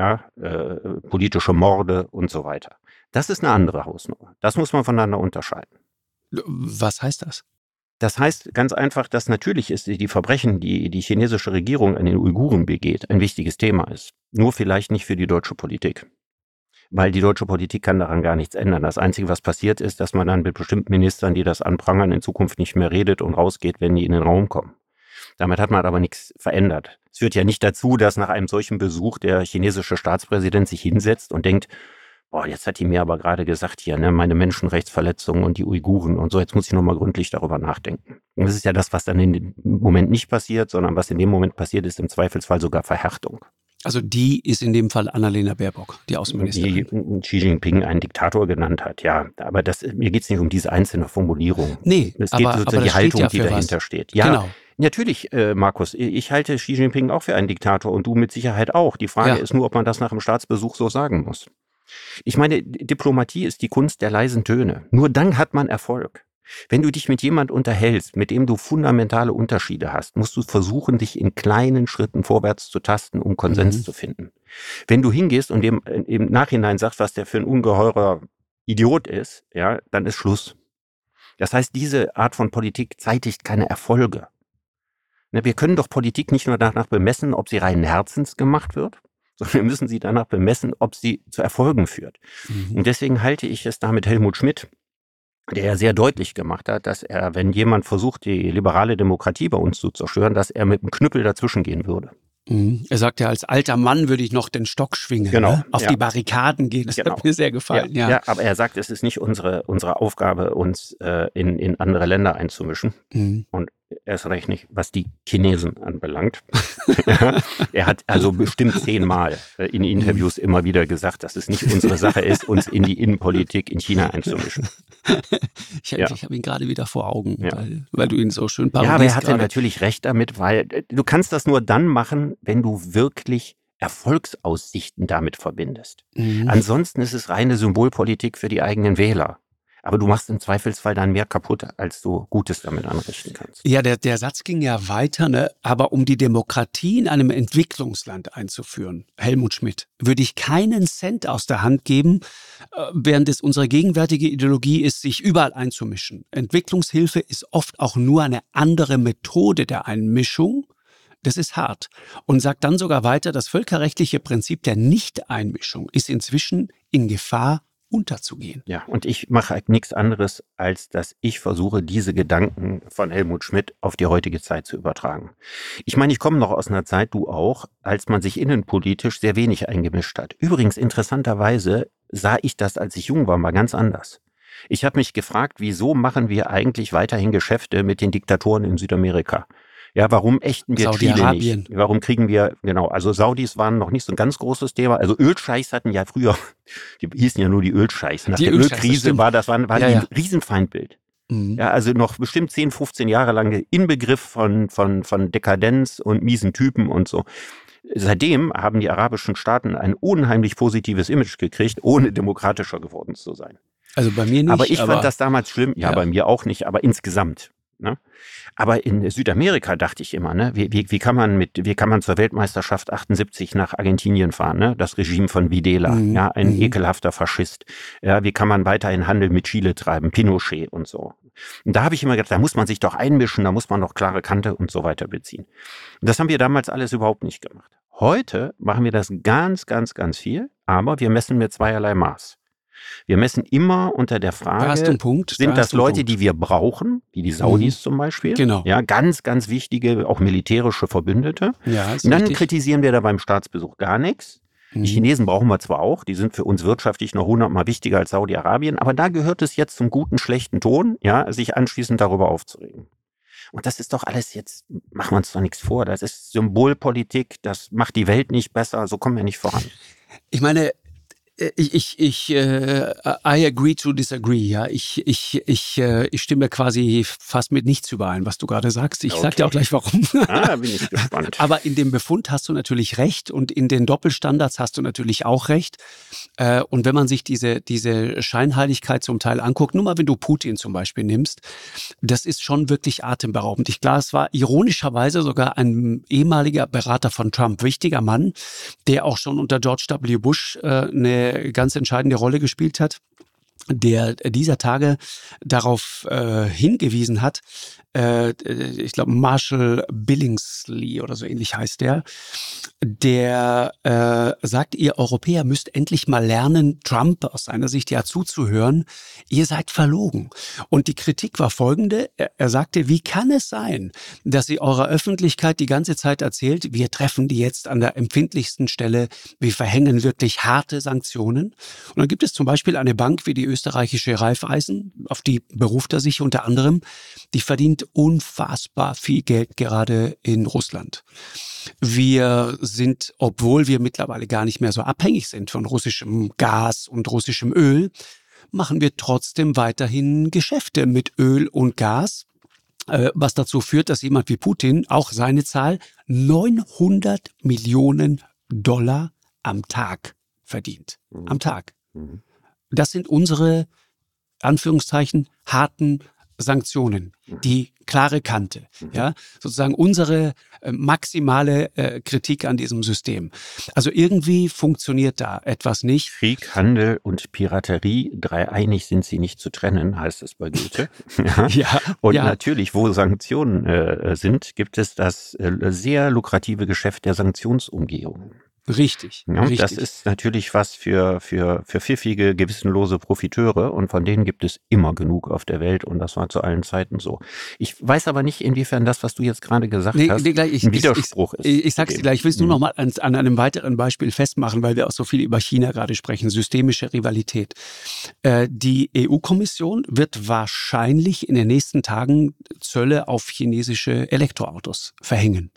politische Morde und so weiter. Das ist eine andere Hausnummer. Das muss man voneinander unterscheiden. Was heißt das? Das heißt ganz einfach, dass natürlich ist die Verbrechen, die die chinesische Regierung an den Uiguren begeht, ein wichtiges Thema ist. Nur vielleicht nicht für die deutsche Politik. Weil die deutsche Politik kann daran gar nichts ändern. Das Einzige, was passiert ist, dass man dann mit bestimmten Ministern, die das anprangern, in Zukunft nicht mehr redet und rausgeht, wenn die in den Raum kommen. Damit hat man aber nichts verändert. Es führt ja nicht dazu, dass nach einem solchen Besuch der chinesische Staatspräsident sich hinsetzt und denkt, boah, jetzt hat die mir aber gerade gesagt hier, ne, meine Menschenrechtsverletzungen und die Uiguren und so, jetzt muss ich nochmal gründlich darüber nachdenken. Und das ist ja das, was dann in dem Moment nicht passiert, sondern was in dem Moment passiert, ist im Zweifelsfall sogar Verhärtung. Also die ist in dem Fall Annalena Baerbock, die Außenministerin. Die Xi Jinping einen Diktator genannt hat, ja. Aber mir geht es nicht um diese einzelne Formulierung. Nee, es geht sozusagen die Haltung, die dahinter steht. Ja, genau. Natürlich, Markus, ich halte Xi Jinping auch für einen Diktator und du mit Sicherheit auch. Die Frage ist nur, ob man das nach dem Staatsbesuch so sagen muss. Ich meine, Diplomatie ist die Kunst der leisen Töne. Nur dann hat man Erfolg. Wenn du dich mit jemand unterhältst, mit dem du fundamentale Unterschiede hast, musst du versuchen, dich in kleinen Schritten vorwärts zu tasten, um Konsens zu finden. Wenn du hingehst und dem im Nachhinein sagst, was der für ein ungeheurer Idiot ist, ja, dann ist Schluss. Das heißt, diese Art von Politik zeitigt keine Erfolge. Wir können doch Politik nicht nur danach bemessen, ob sie reinen Herzens gemacht wird, sondern wir müssen sie danach bemessen, ob sie zu Erfolgen führt. Und deswegen halte ich es da mit Helmut Schmidt, der ja sehr deutlich gemacht hat, dass er, wenn jemand versucht, die liberale Demokratie bei uns zu zerstören, dass er mit einem Knüppel dazwischen gehen würde. Er sagt ja, als alter Mann würde ich noch den Stock schwingen, genau, ne? Auf die Barrikaden gehen. Das hat mir sehr gefallen. Ja, aber er sagt, es ist nicht unsere Aufgabe, uns in andere Länder einzumischen. Und erst recht nicht, was die Chinesen anbelangt. Er hat also bestimmt 10-mal in Interviews immer wieder gesagt, dass es nicht unsere Sache ist, uns in die Innenpolitik in China einzumischen. Ich habe ihn gerade wieder vor Augen, weil du ihn so schön parodierst. Ja, aber er hatte natürlich recht damit, weil du kannst das nur dann machen, wenn du wirklich Erfolgsaussichten damit verbindest. Ansonsten ist es reine Symbolpolitik für die eigenen Wähler. Aber du machst im Zweifelsfall dann mehr kaputt, als du Gutes damit anrichten kannst. Ja, der Satz ging ja weiter, ne? Aber um die Demokratie in einem Entwicklungsland einzuführen, Helmut Schmidt, würde ich keinen Cent aus der Hand geben, während es unsere gegenwärtige Ideologie ist, sich überall einzumischen. Entwicklungshilfe ist oft auch nur eine andere Methode der Einmischung. Das ist hart. Und sagt dann sogar weiter, das völkerrechtliche Prinzip der Nichteinmischung ist inzwischen in Gefahr, unterzugehen. Ja, und ich mache halt nichts anderes, als dass ich versuche, diese Gedanken von Helmut Schmidt auf die heutige Zeit zu übertragen. Ich meine, ich komme noch aus einer Zeit, du auch, als man sich innenpolitisch sehr wenig eingemischt hat. Übrigens, interessanterweise sah ich das, als ich jung war, mal ganz anders. Ich habe mich gefragt, wieso machen wir eigentlich weiterhin Geschäfte mit den Diktatoren in Südamerika? Ja, warum ächten wir Chile nicht? Warum kriegen wir, also Saudis waren noch nicht so ein ganz großes Thema. Also Ölscheichs hatten ja früher, die hießen ja nur die Ölscheichs. Nach der Ölkrise war die ein Riesenfeindbild. Ja, also noch bestimmt 10, 15 Jahre lang Inbegriff von Dekadenz und miesen Typen und so. Seitdem haben die arabischen Staaten ein unheimlich positives Image gekriegt, ohne demokratischer geworden zu sein. Also bei mir nicht. Aber ich fand das damals schlimm. Ja, bei mir auch nicht, aber insgesamt. Ne? Aber in Südamerika dachte ich immer, ne, wie kann man zur Weltmeisterschaft 78 nach Argentinien fahren, ne? Das Regime von Videla, ein ekelhafter Faschist. Ja, wie kann man weiterhin Handel mit Chile treiben, Pinochet und so. Und da habe ich immer gedacht, da muss man sich doch einmischen, da muss man doch klare Kante und so weiter beziehen. Und das haben wir damals alles überhaupt nicht gemacht. Heute machen wir das ganz, ganz, ganz viel, aber wir messen mit zweierlei Maß. Wir messen immer unter der Frage, sind das Leute, die wir brauchen, wie die Saudis zum Beispiel? Genau. Ja, ganz, ganz wichtige, auch militärische Verbündete. Ja, und dann kritisieren wir da beim Staatsbesuch gar nichts. Die Chinesen brauchen wir zwar auch, die sind für uns wirtschaftlich noch 100-mal wichtiger als Saudi-Arabien, aber da gehört es jetzt zum guten, schlechten Ton, ja, sich anschließend darüber aufzuregen. Und das ist doch alles jetzt, machen wir uns doch nichts vor, das ist Symbolpolitik, das macht die Welt nicht besser, so kommen wir nicht voran. Ich meine, I agree to disagree, ja. Ich stimme quasi fast mit nichts überein, was du gerade sagst. Ich sag dir auch gleich warum. Da bin ich gespannt. Aber in dem Befund hast du natürlich recht und in den Doppelstandards hast du natürlich auch recht. Und wenn man sich diese Scheinheiligkeit zum Teil anguckt, nur mal wenn du Putin zum Beispiel nimmst, das ist schon wirklich atemberaubend. Es war ironischerweise sogar ein ehemaliger Berater von Trump, wichtiger Mann, der auch schon unter George W. Bush eine ganz entscheidende Rolle gespielt hat. der dieser Tage darauf hingewiesen hat, ich glaube Marshall Billingsley oder so ähnlich heißt der sagt, ihr Europäer müsst endlich mal lernen, Trump aus seiner Sicht ja zuzuhören, ihr seid verlogen. Und die Kritik war folgende, er sagte, wie kann es sein, dass ihr eurer Öffentlichkeit die ganze Zeit erzählt, wir treffen die jetzt an der empfindlichsten Stelle, wir verhängen wirklich harte Sanktionen. Und dann gibt es zum Beispiel eine Bank wie die österreichische Raiffeisen, auf die beruft er sich unter anderem, die verdient unfassbar viel Geld gerade in Russland. Wir sind, obwohl wir mittlerweile gar nicht mehr so abhängig sind von russischem Gas und russischem Öl, machen wir trotzdem weiterhin Geschäfte mit Öl und Gas, was dazu führt, dass jemand wie Putin auch seine Zahl 900 Millionen Dollar am Tag verdient. Am Tag. Das sind unsere, Anführungszeichen, harten Sanktionen, die klare Kante, ja, sozusagen unsere maximale Kritik an diesem System. Also irgendwie funktioniert da etwas nicht. Krieg, Handel und Piraterie, dreieinig sind sie nicht zu trennen, heißt es bei Goethe. Ja. Und natürlich, wo Sanktionen sind, gibt es das sehr lukrative Geschäft der Sanktionsumgehung. Richtig, ja, richtig. Das ist natürlich was für pfiffige, gewissenlose Profiteure und von denen gibt es immer genug auf der Welt und das war zu allen Zeiten so. Ich weiß aber nicht, inwiefern das, was du jetzt gerade gesagt hast, ein Widerspruch ist. Ich sag's dir gleich, ich will es nur noch mal an einem weiteren Beispiel festmachen, weil wir auch so viel über China gerade sprechen, systemische Rivalität. Die EU-Kommission wird wahrscheinlich in den nächsten Tagen Zölle auf chinesische Elektroautos verhängen.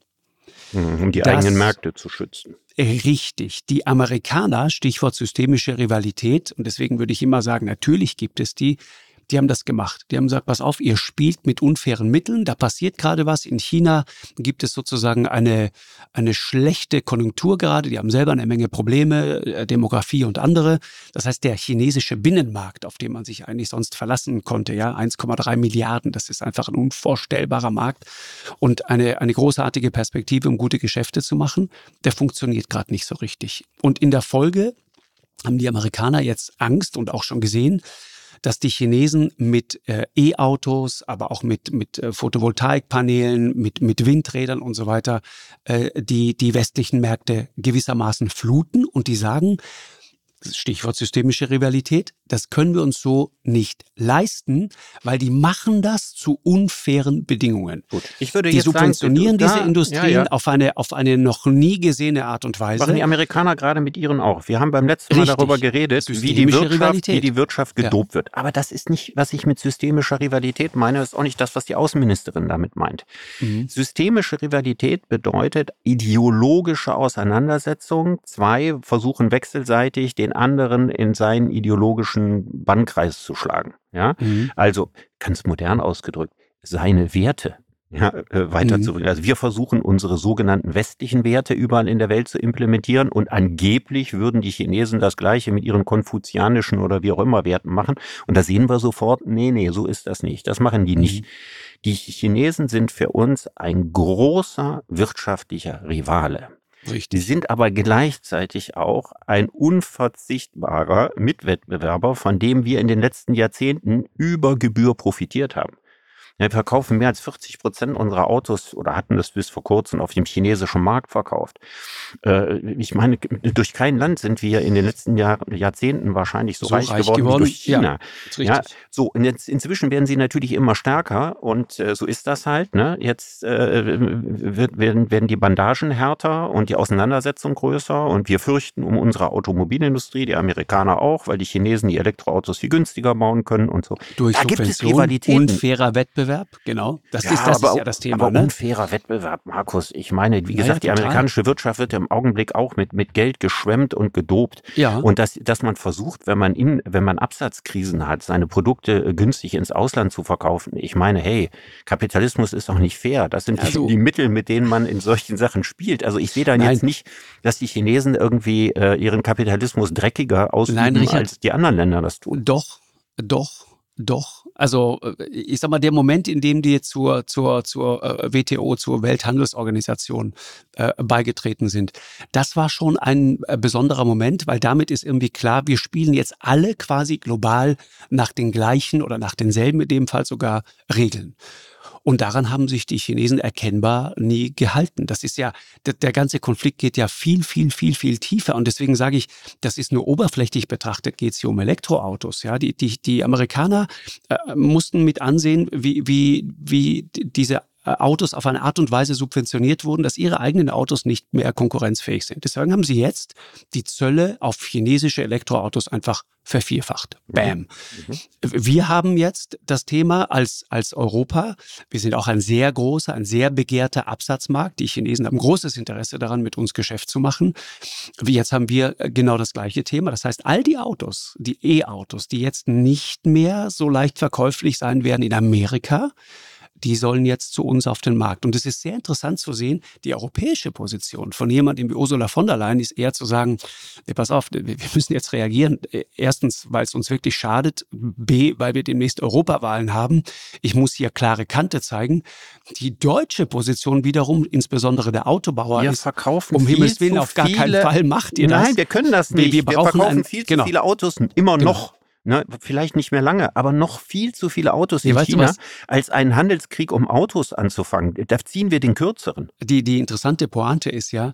Um die eigenen Märkte zu schützen. Richtig. Die Amerikaner, Stichwort systemische Rivalität, und deswegen würde ich immer sagen, natürlich gibt es die haben das gemacht. Die haben gesagt, pass auf, ihr spielt mit unfairen Mitteln, da passiert gerade was. In China gibt es sozusagen eine schlechte Konjunktur gerade, die haben selber eine Menge Probleme, Demografie und andere. Das heißt, der chinesische Binnenmarkt, auf den man sich eigentlich sonst verlassen konnte, ja, 1,3 Milliarden, das ist einfach ein unvorstellbarer Markt und eine großartige Perspektive, um gute Geschäfte zu machen, der funktioniert gerade nicht so richtig. Und in der Folge haben die Amerikaner jetzt Angst und auch schon gesehen, dass die Chinesen mit E-Autos, aber auch mit Photovoltaikpanelen, mit Windrädern und so weiter die westlichen Märkte gewissermaßen fluten und die sagen, Stichwort systemische Rivalität, das können wir uns so nicht leisten, weil die machen das zu unfairen Bedingungen. Gut. Ich würde die jetzt subventionieren sagen, diese Industrien auf eine noch nie gesehene Art und Weise. Machen die Amerikaner gerade mit ihren auch. Wir haben beim letzten Mal darüber geredet, wie die Wirtschaft gedopt wird. Aber das ist nicht, was ich mit systemischer Rivalität meine, das ist auch nicht das, was die Außenministerin damit meint. Systemische Rivalität bedeutet ideologische Auseinandersetzung. Zwei versuchen wechselseitig den anderen in seinen ideologischen Bannkreis zu schlagen. Ja? Also, ganz modern ausgedrückt, seine Werte weiterzubringen. Also wir versuchen unsere sogenannten westlichen Werte überall in der Welt zu implementieren und angeblich würden die Chinesen das Gleiche mit ihren konfuzianischen oder wie auch immer Werten machen. Und da sehen wir sofort, nee, so ist das nicht. Das machen die nicht. Die Chinesen sind für uns ein großer wirtschaftlicher Rivale. Richtig. Die sind aber gleichzeitig auch ein unverzichtbarer Mitwettbewerber, von dem wir in den letzten Jahrzehnten über Gebühr profitiert haben. Wir verkaufen mehr als 40% unserer Autos oder hatten das bis vor kurzem auf dem chinesischen Markt verkauft. Ich meine, durch kein Land sind wir in den letzten Jahrzehnten wahrscheinlich so reich geworden wie durch China. Ja, so, und jetzt inzwischen werden sie natürlich immer stärker und so ist das halt. Ne? Jetzt werden die Bandagen härter und die Auseinandersetzung größer und wir fürchten um unsere Automobilindustrie, die Amerikaner auch, weil die Chinesen die Elektroautos viel günstiger bauen können und so. Durch da gibt es Rivalitäten. Unfairer Wettbewerb, genau. Das ist ja das Thema. Aber unfairer Wettbewerb, Markus. Ich meine, wie gesagt, die amerikanische Wirtschaft wird im Augenblick auch mit Geld geschwemmt und gedopt. Ja. Und dass man versucht, wenn man Absatzkrisen hat, seine Produkte günstig ins Ausland zu verkaufen. Ich meine, hey, Kapitalismus ist doch nicht fair. Das sind die Mittel, mit denen man in solchen Sachen spielt. Also ich sehe dann jetzt nicht, dass die Chinesen irgendwie ihren Kapitalismus dreckiger ausüben, als die anderen Länder das tun. Doch. Also ich sag mal, der Moment, in dem die zur WTO, zur Welthandelsorganisation beigetreten sind, das war schon ein besonderer Moment, weil damit ist irgendwie klar, wir spielen jetzt alle quasi global nach den gleichen oder nach denselben, in dem Fall sogar, Regeln. Und daran haben sich die Chinesen erkennbar nie gehalten. Das ist ja, der ganze Konflikt geht ja viel, viel, viel, viel tiefer. Und deswegen sage ich, das ist nur oberflächlich betrachtet, geht es hier um Elektroautos. Ja, die Amerikaner mussten mit ansehen, wie diese Autos auf eine Art und Weise subventioniert wurden, dass ihre eigenen Autos nicht mehr konkurrenzfähig sind. Deswegen haben sie jetzt die Zölle auf chinesische Elektroautos einfach vervierfacht. Bam. Wir haben jetzt das Thema als Europa. Wir sind auch ein sehr großer, ein sehr begehrter Absatzmarkt. Die Chinesen haben großes Interesse daran, mit uns Geschäft zu machen. Jetzt haben wir genau das gleiche Thema. Das heißt, all die Autos, die E-Autos, die jetzt nicht mehr so leicht verkäuflich sein werden in Amerika, die sollen jetzt zu uns auf den Markt. Und es ist sehr interessant zu sehen, die europäische Position von jemandem wie Ursula von der Leyen ist eher zu sagen, pass auf, wir müssen jetzt reagieren. Erstens, weil es uns wirklich schadet. B, weil wir demnächst Europawahlen haben. Ich muss hier klare Kante zeigen. Die deutsche Position wiederum, insbesondere der Autobauer, wir ist, verkaufen um viel Himmels Willen, zu auf gar viele, keinen Fall macht ihr das. Nein, wir können das nicht. Wir verkaufen viel zu genau. viele Autos, immer Genau. noch. Ne, vielleicht nicht mehr lange, aber noch viel zu viele Autos in weißt du China, was? als einen Handelskrieg um Autos anzufangen. Da ziehen wir den kürzeren. Die interessante Pointe ist ja,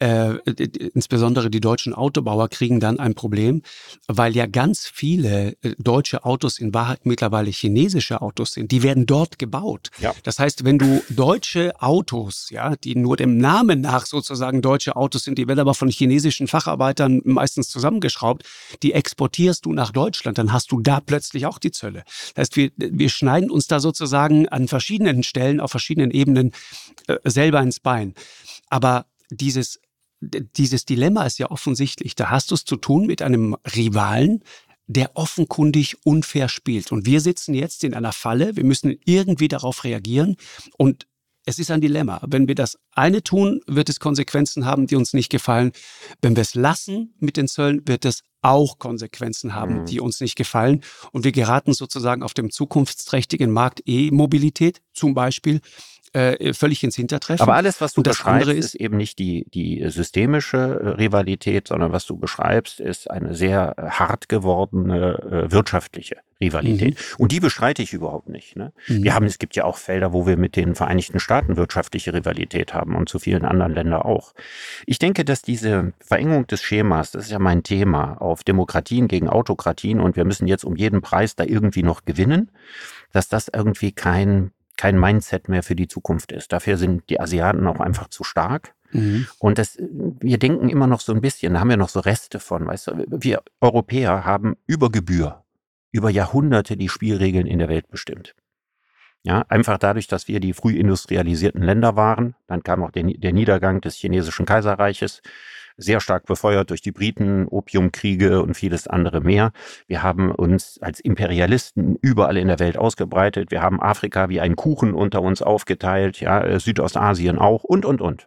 insbesondere die deutschen Autobauer kriegen dann ein Problem, weil ja ganz viele deutsche Autos in Wahrheit mittlerweile chinesische Autos sind. Die werden dort gebaut. Ja. Das heißt, wenn du deutsche Autos, ja, die nur dem Namen nach sozusagen deutsche Autos sind, die werden aber von chinesischen Facharbeitern meistens zusammengeschraubt, die exportierst du nach Deutschland, dann hast du da plötzlich auch die Zölle. Das heißt, wir schneiden uns da sozusagen an verschiedenen Stellen, auf verschiedenen Ebenen selber ins Bein. Aber dieses Dilemma ist ja offensichtlich. Da hast du es zu tun mit einem Rivalen, der offenkundig unfair spielt. Und wir sitzen jetzt in einer Falle. Wir müssen irgendwie darauf reagieren. Und es ist ein Dilemma. Wenn wir das eine tun, wird es Konsequenzen haben, die uns nicht gefallen. Wenn wir es lassen mit den Zöllen, wird es auch Konsequenzen haben, die uns nicht gefallen. Und wir geraten sozusagen auf dem zukunftsträchtigen Markt E-Mobilität zum Beispiel völlig ins Hintertreffen. Aber alles, was du beschreibst, andere ist eben nicht die systemische Rivalität, sondern was du beschreibst, ist eine sehr hart gewordene wirtschaftliche Rivalität. Und die bestreite ich überhaupt nicht. Ne? Es gibt ja auch Felder, wo wir mit den Vereinigten Staaten wirtschaftliche Rivalität haben und zu vielen anderen Ländern auch. Ich denke, dass diese Verengung des Schemas, das ist ja mein Thema, auf Demokratien gegen Autokratien und wir müssen jetzt um jeden Preis da irgendwie noch gewinnen, dass das irgendwie kein Mindset mehr für die Zukunft ist. Dafür sind die Asiaten auch einfach zu stark. Und wir denken immer noch so ein bisschen, da haben wir noch so Reste von, weißt du, wir Europäer haben über Gebühr, über Jahrhunderte die Spielregeln in der Welt bestimmt. Ja, einfach dadurch, dass wir die früh industrialisierten Länder waren. Dann kam auch der Niedergang des chinesischen Kaiserreiches, sehr stark befeuert durch die Briten, Opiumkriege und vieles andere mehr. Wir haben uns als Imperialisten überall in der Welt ausgebreitet. Wir haben Afrika wie einen Kuchen unter uns aufgeteilt, ja, Südostasien auch und.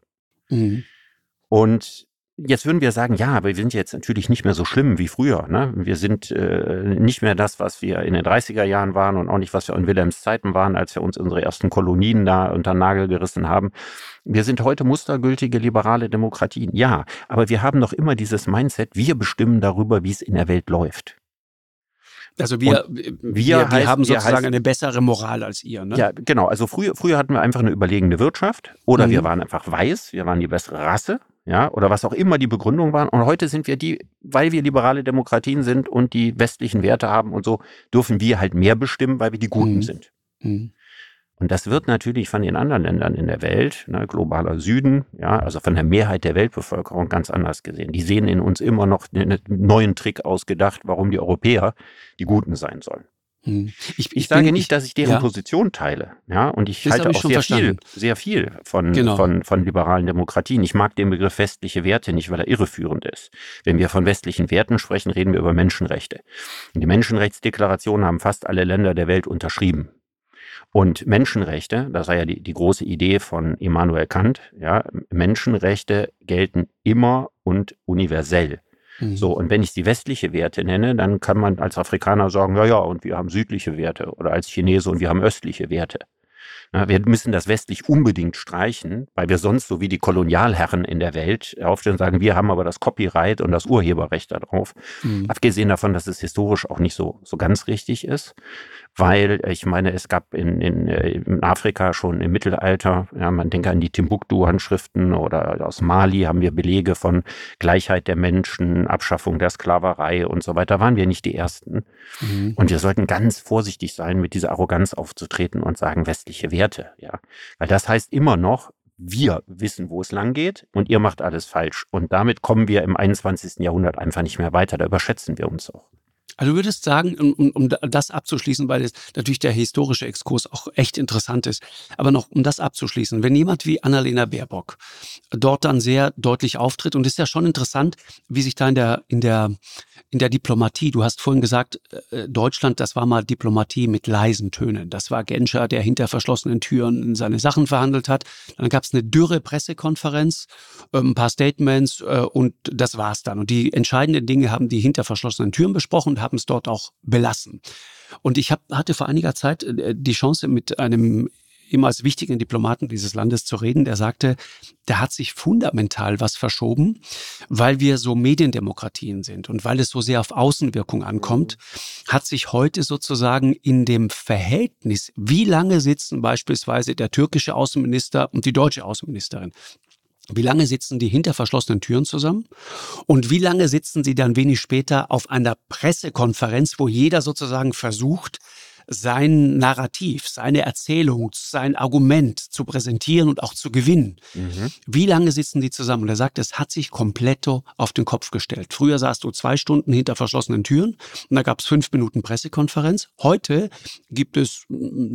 Und jetzt würden wir sagen, ja, aber wir sind jetzt natürlich nicht mehr so schlimm wie früher. Ne? Wir sind nicht mehr das, was wir in den 30er Jahren waren und auch nicht, was wir in Wilhelms Zeiten waren, als wir uns unsere ersten Kolonien da unter den Nagel gerissen haben. Wir sind heute mustergültige liberale Demokratien. Ja, aber wir haben noch immer dieses Mindset, wir bestimmen darüber, wie es in der Welt läuft. Also wir haben sozusagen eine bessere Moral als ihr, ne? Ja, genau. Also früher hatten wir einfach eine überlegene Wirtschaft oder wir waren einfach weiß, wir waren die bessere Rasse, ja, oder was auch immer die Begründung waren. Und heute sind wir weil wir liberale Demokratien sind und die westlichen Werte haben und so, dürfen wir halt mehr bestimmen, weil wir die Guten sind. Und das wird natürlich von den anderen Ländern in der Welt, ne, globaler Süden, ja, also von der Mehrheit der Weltbevölkerung ganz anders gesehen. Die sehen in uns immer noch einen neuen Trick ausgedacht, warum die Europäer die Guten sein sollen. Ich sage nicht, dass ich deren Position teile, ja, und ich halte auch sehr viel von liberalen Demokratien. Ich mag den Begriff westliche Werte nicht, weil er irreführend ist. Wenn wir von westlichen Werten sprechen, reden wir über Menschenrechte. Und die Menschenrechtsdeklaration haben fast alle Länder der Welt unterschrieben. Und Menschenrechte, das war ja die große Idee von Immanuel Kant, ja, Menschenrechte gelten immer und universell. So, und wenn ich die westliche Werte nenne, dann kann man als Afrikaner sagen, ja, und wir haben südliche Werte oder als Chinese und wir haben östliche Werte. Ja, wir müssen das westlich unbedingt streichen, weil wir sonst so wie die Kolonialherren in der Welt aufstehen und sagen, wir haben aber das Copyright und das Urheberrecht darauf. Abgesehen davon, dass es historisch auch nicht so ganz richtig ist, weil ich meine, es gab in Afrika schon im Mittelalter, ja, man denke an die Timbuktu-Handschriften oder aus Mali haben wir Belege von Gleichheit der Menschen, Abschaffung der Sklaverei und so weiter, waren wir nicht die Ersten. Und wir sollten ganz vorsichtig sein, mit dieser Arroganz aufzutreten und sagen, westliche Werte, ja. Weil das heißt immer noch, wir wissen, wo es lang geht und ihr macht alles falsch. Und damit kommen wir im 21. Jahrhundert einfach nicht mehr weiter. Da überschätzen wir uns auch. Also du würdest sagen, um das abzuschließen, weil es natürlich der historische Exkurs auch echt interessant ist, aber noch um das abzuschließen, wenn jemand wie Annalena Baerbock dort dann sehr deutlich auftritt, und es ist ja schon interessant, wie sich da in der Diplomatie, du hast vorhin gesagt, Deutschland, das war mal Diplomatie mit leisen Tönen. Das war Genscher, der hinter verschlossenen Türen seine Sachen verhandelt hat. Dann gab es eine dürre Pressekonferenz, ein paar Statements und das war's dann. Und die entscheidenden Dinge haben die hinter verschlossenen Türen besprochen und haben es dort auch belassen. Und ich hatte vor einiger Zeit die Chance, mit einem ehemals wichtigen Diplomaten dieses Landes zu reden, der sagte, da hat sich fundamental was verschoben, weil wir so Mediendemokratien sind und weil es so sehr auf Außenwirkung ankommt, hat sich heute sozusagen in dem Verhältnis, wie lange sitzen beispielsweise der türkische Außenminister und die deutsche Außenministerin, wie lange sitzen die hinter verschlossenen Türen zusammen? Und wie lange sitzen sie dann wenig später auf einer Pressekonferenz, wo jeder sozusagen versucht, sein Narrativ, seine Erzählung, sein Argument zu präsentieren und auch zu gewinnen. Wie lange sitzen die zusammen? Und er sagt, es hat sich komplett auf den Kopf gestellt. Früher saßt du 2 Stunden hinter verschlossenen Türen und da gab es 5 Minuten Pressekonferenz. Heute gibt es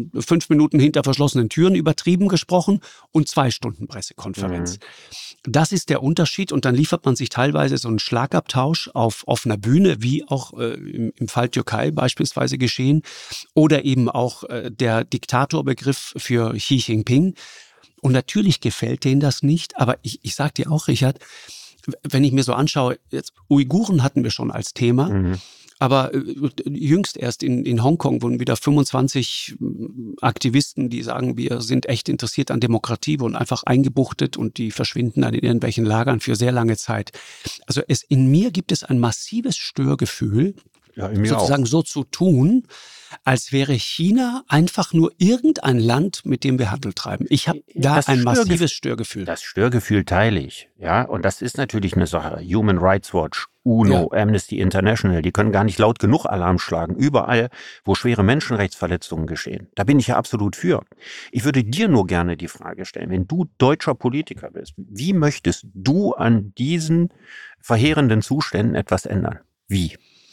5 Minuten hinter verschlossenen Türen, übertrieben gesprochen, und 2 Stunden Pressekonferenz. Das ist der Unterschied, und dann liefert man sich teilweise so einen Schlagabtausch auf offener Bühne, wie auch im Fall Türkei beispielsweise geschehen, oder eben auch der Diktatorbegriff für Xi Jinping. Und natürlich gefällt denen das nicht, aber ich sag dir auch, Richard, wenn ich mir so anschaue, jetzt Uiguren hatten wir schon als Thema, aber jüngst erst in Hongkong wurden wieder 25 Aktivisten, die sagen, wir sind echt interessiert an Demokratie, wurden einfach eingebuchtet und die verschwinden dann in irgendwelchen Lagern für sehr lange Zeit. Also in mir gibt es ein massives Störgefühl, sozusagen so zu tun, als wäre China einfach nur irgendein Land, mit dem wir Handel treiben. Ich habe da ein massives Störgefühl. Das Störgefühl teile ich, ja. Und das ist natürlich eine Sache. Human Rights Watch, UNO, Amnesty International, die können gar nicht laut genug Alarm schlagen. Überall, wo schwere Menschenrechtsverletzungen geschehen. Da bin ich ja absolut für. Ich würde dir nur gerne die Frage stellen, wenn du deutscher Politiker bist, wie möchtest du an diesen verheerenden Zuständen etwas ändern? Wie?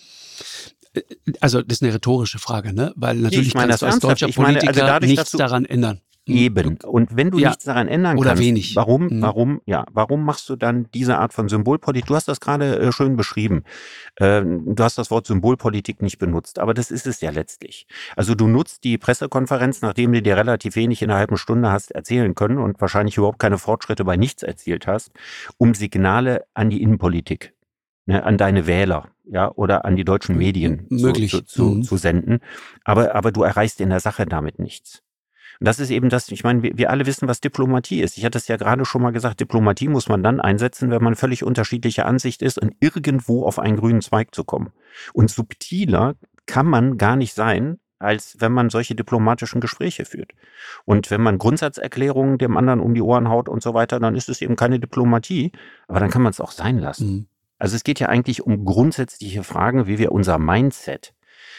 Also das ist eine rhetorische Frage, ne? Weil natürlich kannst du als deutscher Politiker nichts daran ändern. Eben. Und wenn du nichts daran ändern oder kannst, wenig. Warum machst du dann diese Art von Symbolpolitik? Du hast das gerade schön beschrieben. Du hast das Wort Symbolpolitik nicht benutzt, aber das ist es ja letztlich. Also du nutzt die Pressekonferenz, nachdem du dir relativ wenig in einer halben Stunde hast erzählen können und wahrscheinlich überhaupt keine Fortschritte bei nichts erzielt hast, um Signale an die Innenpolitik, ne, an deine Wähler, ja, oder an die deutschen Medien zu senden. Aber du erreichst in der Sache damit nichts. Und das ist eben das, ich meine, wir alle wissen, was Diplomatie ist. Ich hatte es ja gerade schon mal gesagt, Diplomatie muss man dann einsetzen, wenn man völlig unterschiedlicher Ansicht ist und irgendwo auf einen grünen Zweig zu kommen. Und subtiler kann man gar nicht sein, als wenn man solche diplomatischen Gespräche führt. Und wenn man Grundsatzerklärungen dem anderen um die Ohren haut und so weiter, dann ist es eben keine Diplomatie, aber dann kann man es auch sein lassen. Also es geht ja eigentlich um grundsätzliche Fragen, wie wir unser Mindset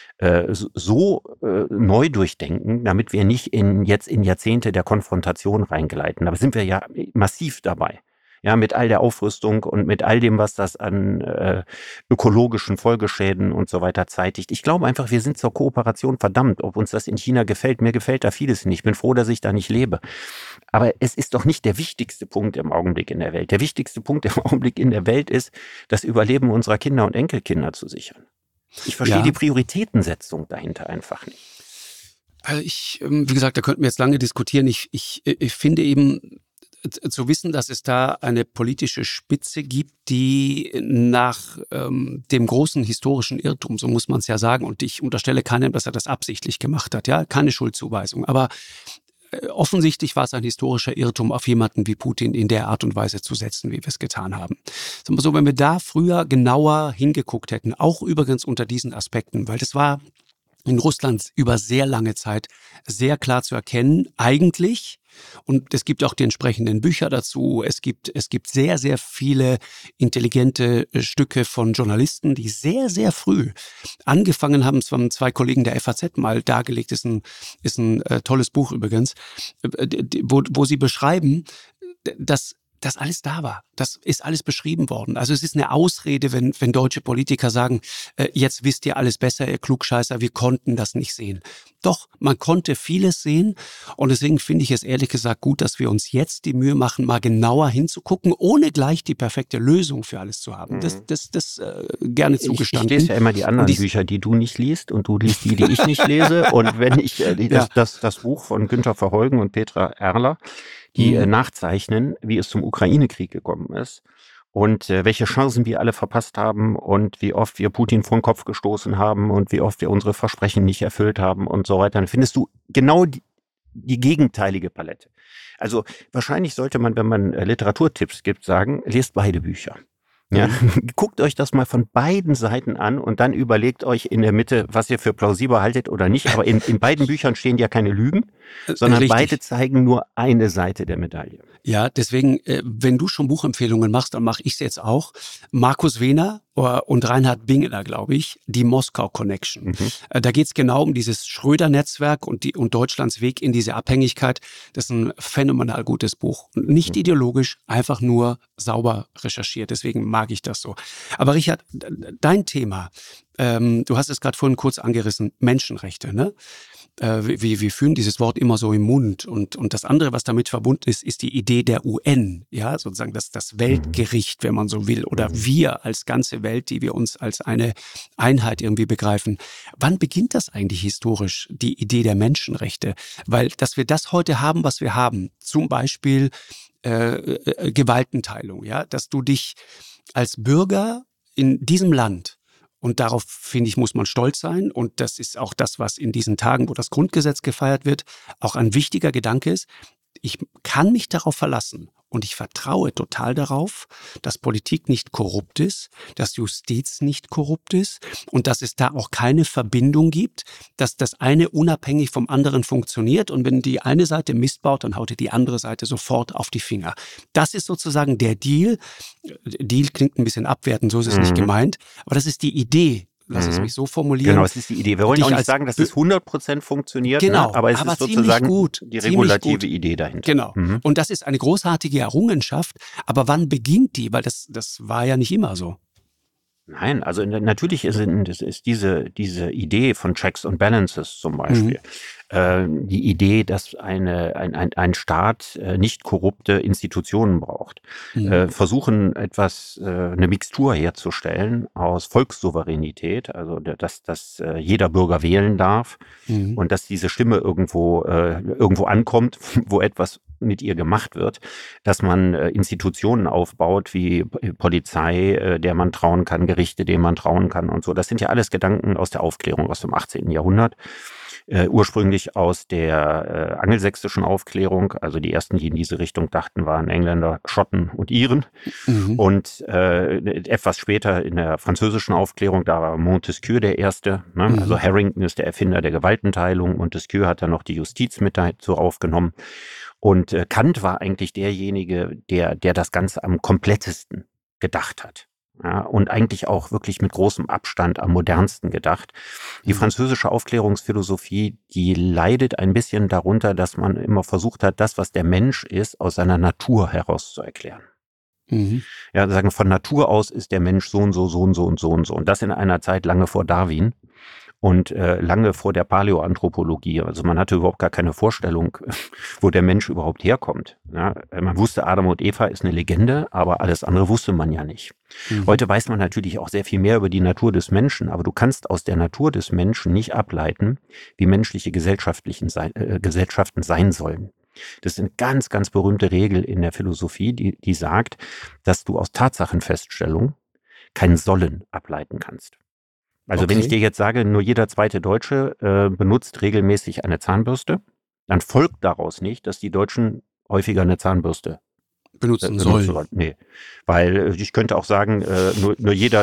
neu durchdenken, damit wir nicht jetzt in Jahrzehnte der Konfrontation reingleiten. Da sind wir ja massiv dabei. Ja, mit all der Aufrüstung und mit all dem, was das an ökologischen Folgeschäden und so weiter zeitigt. Ich glaube einfach, wir sind zur Kooperation verdammt. Ob uns das in China gefällt, mir gefällt da vieles nicht. Ich bin froh, dass ich da nicht lebe. Aber es ist doch nicht der wichtigste Punkt im Augenblick in der Welt. Der wichtigste Punkt im Augenblick in der Welt ist, das Überleben unserer Kinder und Enkelkinder zu sichern. Ich verstehe die Prioritätensetzung dahinter einfach nicht. Also wie gesagt, da könnten wir jetzt lange diskutieren. Ich finde eben, zu wissen, dass es da eine politische Spitze gibt, die nach dem großen historischen Irrtum, so muss man es ja sagen, und ich unterstelle keinem, dass er das absichtlich gemacht hat, ja, keine Schuldzuweisung, aber offensichtlich war es ein historischer Irrtum, auf jemanden wie Putin in der Art und Weise zu setzen, wie wir es getan haben. So, wenn wir da früher genauer hingeguckt hätten, auch übrigens unter diesen Aspekten, weil das war in Russland über sehr lange Zeit sehr klar zu erkennen, eigentlich, und es gibt auch die entsprechenden Bücher dazu, es gibt sehr, sehr viele intelligente Stücke von Journalisten, die sehr, sehr früh angefangen haben, es haben 2 Kollegen der FAZ mal dargelegt, ist ein tolles Buch übrigens, wo sie beschreiben, dass das alles da war. Das ist alles beschrieben worden. Also es ist eine Ausrede, wenn deutsche Politiker sagen, jetzt wisst ihr alles besser, ihr Klugscheißer, wir konnten das nicht sehen. Doch, man konnte vieles sehen und deswegen finde ich es ehrlich gesagt gut, dass wir uns jetzt die Mühe machen, mal genauer hinzugucken, ohne gleich die perfekte Lösung für alles zu haben. Das gerne zugestanden. Ich lese ja immer die anderen Bücher, die du nicht liest und du liest die ich nicht lese und wenn ich das Buch von Günter Verheugen und Petra Erler, die nachzeichnen, wie es zum Ukraine-Krieg gekommen ist und welche Chancen wir alle verpasst haben und wie oft wir Putin vor den Kopf gestoßen haben und wie oft wir unsere Versprechen nicht erfüllt haben und so weiter, dann findest du genau die gegenteilige Palette. Also wahrscheinlich sollte man, wenn man Literaturtipps gibt, sagen, lest beide Bücher. Ja, guckt euch das mal von beiden Seiten an und dann überlegt euch in der Mitte, was ihr für plausibel haltet oder nicht. Aber in beiden Büchern stehen ja keine Lügen, sondern Richtig. Beide zeigen nur eine Seite der Medaille. Ja, deswegen, wenn du schon Buchempfehlungen machst, dann mache ich es jetzt auch. Markus Wehner und Reinhard Bingeler, glaube ich, die Moskau Connection. Da geht es genau um dieses Schröder-Netzwerk und Deutschlands Weg in diese Abhängigkeit. Das ist ein phänomenal gutes Buch. Nicht ideologisch, einfach nur sauber recherchiert. Deswegen mag ich das so. Aber Richard, dein Thema, du hast es gerade vorhin kurz angerissen, Menschenrechte, ne? Wir führen dieses Wort immer so im Mund und das andere, was damit verbunden ist die Idee der UN, ja, sozusagen das Weltgericht, wenn man so will, oder wir als ganze Welt, die wir uns als eine Einheit irgendwie begreifen. Wann beginnt das eigentlich historisch, die Idee der Menschenrechte? Weil, dass wir das heute haben, was wir haben, zum Beispiel Gewaltenteilung, ja, dass du dich als Bürger in diesem Land, und darauf, finde ich, muss man stolz sein. Und das ist auch das, was in diesen Tagen, wo das Grundgesetz gefeiert wird, auch ein wichtiger Gedanke ist. Ich kann mich darauf verlassen und ich vertraue total darauf, dass Politik nicht korrupt ist, dass Justiz nicht korrupt ist und dass es da auch keine Verbindung gibt, dass das eine unabhängig vom anderen funktioniert und wenn die eine Seite Mist baut, dann haut die andere Seite sofort auf die Finger. Das ist sozusagen der Deal. Deal klingt ein bisschen abwertend, so ist es nicht gemeint, aber das ist die Idee. Lass es mich so formulieren. Genau, es ist die Idee. Wir wollen auch nicht sagen, dass es 100% funktioniert, genau, ne? Aber es ist sozusagen gut, die regulative Idee dahinter. Genau. Und das ist eine großartige Errungenschaft. Aber wann beginnt die? Weil das war ja nicht immer so. Nein, also natürlich ist diese Idee von Checks and Balances zum Beispiel, die Idee, dass ein Staat nicht korrupte Institutionen braucht, versuchen eine Mixtur herzustellen aus Volkssouveränität, also dass jeder Bürger wählen darf und dass diese Stimme irgendwo ankommt, wo etwas mit ihr gemacht wird, dass man Institutionen aufbaut wie Polizei, der man trauen kann, Gerichte, denen man trauen kann und so. Das sind ja alles Gedanken aus der Aufklärung aus dem 18. Jahrhundert. Ursprünglich aus der angelsächsischen Aufklärung, also die ersten, die in diese Richtung dachten, waren Engländer, Schotten und Iren. Und etwas später in der französischen Aufklärung, da war Montesquieu der Erste. Ne? Also Harrington ist der Erfinder der Gewaltenteilung, Montesquieu hat dann noch die Justiz mit dazu aufgenommen. Und Kant war eigentlich derjenige, der das Ganze am komplettesten gedacht hat. Ja, und eigentlich auch wirklich mit großem Abstand am modernsten gedacht. Die französische Aufklärungsphilosophie, die leidet ein bisschen darunter, dass man immer versucht hat, das, was der Mensch ist, aus seiner Natur heraus zu erklären. Ja, sagen, von Natur aus ist der Mensch so und so, so und so und so und so. Und das in einer Zeit lange vor Darwin. Und lange vor der Paläoanthropologie. Also man hatte überhaupt gar keine Vorstellung, wo der Mensch überhaupt herkommt. Ja, man wusste, Adam und Eva ist eine Legende, aber alles andere wusste man ja nicht. Heute weiß man natürlich auch sehr viel mehr über die Natur des Menschen, aber du kannst aus der Natur des Menschen nicht ableiten, wie menschliche Gesellschaften sein sollen. Das ist eine ganz, ganz berühmte Regel in der Philosophie, die sagt, dass du aus Tatsachenfeststellung kein Sollen ableiten kannst. Also wenn ich dir jetzt sage, nur jeder zweite Deutsche benutzt regelmäßig eine Zahnbürste, dann folgt daraus nicht, dass die Deutschen häufiger eine Zahnbürste benutzen sollen. Nee, weil ich könnte auch sagen, nur jeder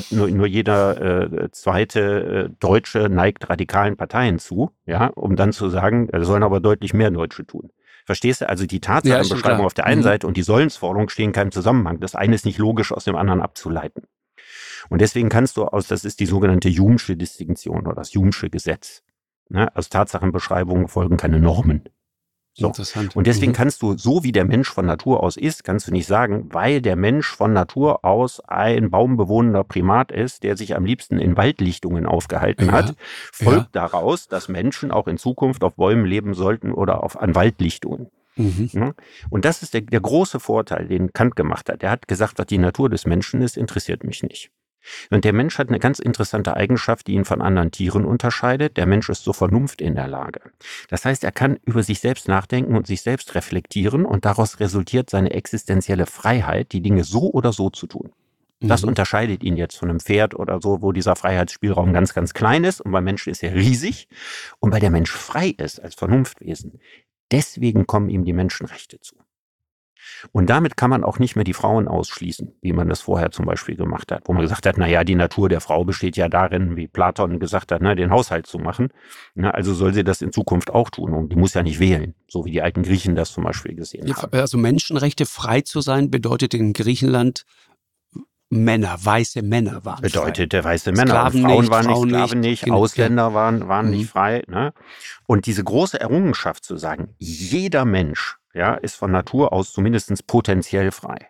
zweite Deutsche neigt radikalen Parteien zu, ja, um dann zu sagen, sollen aber deutlich mehr Deutsche tun. Verstehst du? Also die Tatsachenbeschreibung auf der einen Seite und die Sollensforderung stehen in keinem Zusammenhang. Das eine ist nicht logisch aus dem anderen abzuleiten. Und deswegen kannst du das ist die sogenannte Hume'sche Distinktion oder das Hume'sche Gesetz. Ne? Aus Tatsachenbeschreibungen folgen keine Normen. So. Interessant. Und deswegen kannst du, so wie der Mensch von Natur aus ist, kannst du nicht sagen, weil der Mensch von Natur aus ein baumbewohnender Primat ist, der sich am liebsten in Waldlichtungen aufgehalten hat, folgt daraus, dass Menschen auch in Zukunft auf Bäumen leben sollten oder an Waldlichtungen. Ja? Und das ist der große Vorteil, den Kant gemacht hat. Er hat gesagt, was die Natur des Menschen ist, interessiert mich nicht. Und der Mensch hat eine ganz interessante Eigenschaft, die ihn von anderen Tieren unterscheidet. Der Mensch ist zur Vernunft in der Lage. Das heißt, er kann über sich selbst nachdenken und sich selbst reflektieren und daraus resultiert seine existenzielle Freiheit, die Dinge so oder so zu tun. Das unterscheidet ihn jetzt von einem Pferd oder so, wo dieser Freiheitsspielraum ganz, ganz klein ist und beim Menschen ist er riesig. Und weil der Mensch frei ist als Vernunftwesen, deswegen kommen ihm die Menschenrechte zu. Und damit kann man auch nicht mehr die Frauen ausschließen, wie man das vorher zum Beispiel gemacht hat, wo man gesagt hat, naja, die Natur der Frau besteht ja darin, wie Platon gesagt hat, den Haushalt zu machen. Also soll sie das in Zukunft auch tun und die muss ja nicht wählen, so wie die alten Griechen das zum Beispiel gesehen haben. Also Menschenrechte, frei zu sein, bedeutet in Griechenland weiße Männer waren bedeutete frei. Weiße Männer. Sklaven Frauen waren nicht, Sklaven nicht, Ausländer waren nicht frei. Ne? Und diese große Errungenschaft zu sagen, jeder Mensch ist von Natur aus zumindest potenziell frei.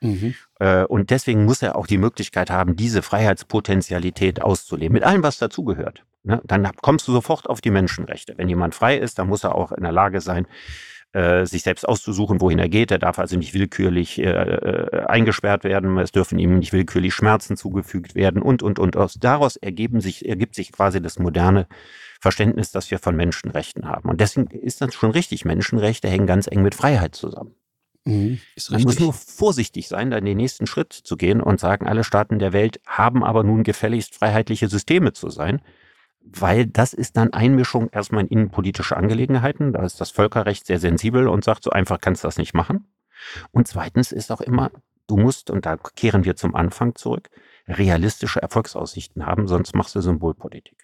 Und deswegen muss er auch die Möglichkeit haben, diese Freiheitspotentialität auszuleben, mit allem, was dazugehört. Ne? Dann kommst du sofort auf die Menschenrechte. Wenn jemand frei ist, dann muss er auch in der Lage sein, sich selbst auszusuchen, wohin er geht. Er darf also nicht willkürlich eingesperrt werden. Es dürfen ihm nicht willkürlich Schmerzen zugefügt werden und. Daraus ergibt sich quasi das moderne Verständnis, das wir von Menschenrechten haben. Und deswegen ist das schon richtig. Menschenrechte hängen ganz eng mit Freiheit zusammen. Man muss nur vorsichtig sein, dann den nächsten Schritt zu gehen und sagen, alle Staaten der Welt haben aber nun gefälligst freiheitliche Systeme zu sein. Weil das ist dann Einmischung erstmal in innenpolitische Angelegenheiten. Da ist das Völkerrecht sehr sensibel und sagt, so einfach kannst du das nicht machen. Und zweitens ist auch immer, du musst, und da kehren wir zum Anfang zurück, realistische Erfolgsaussichten haben, sonst machst du Symbolpolitik.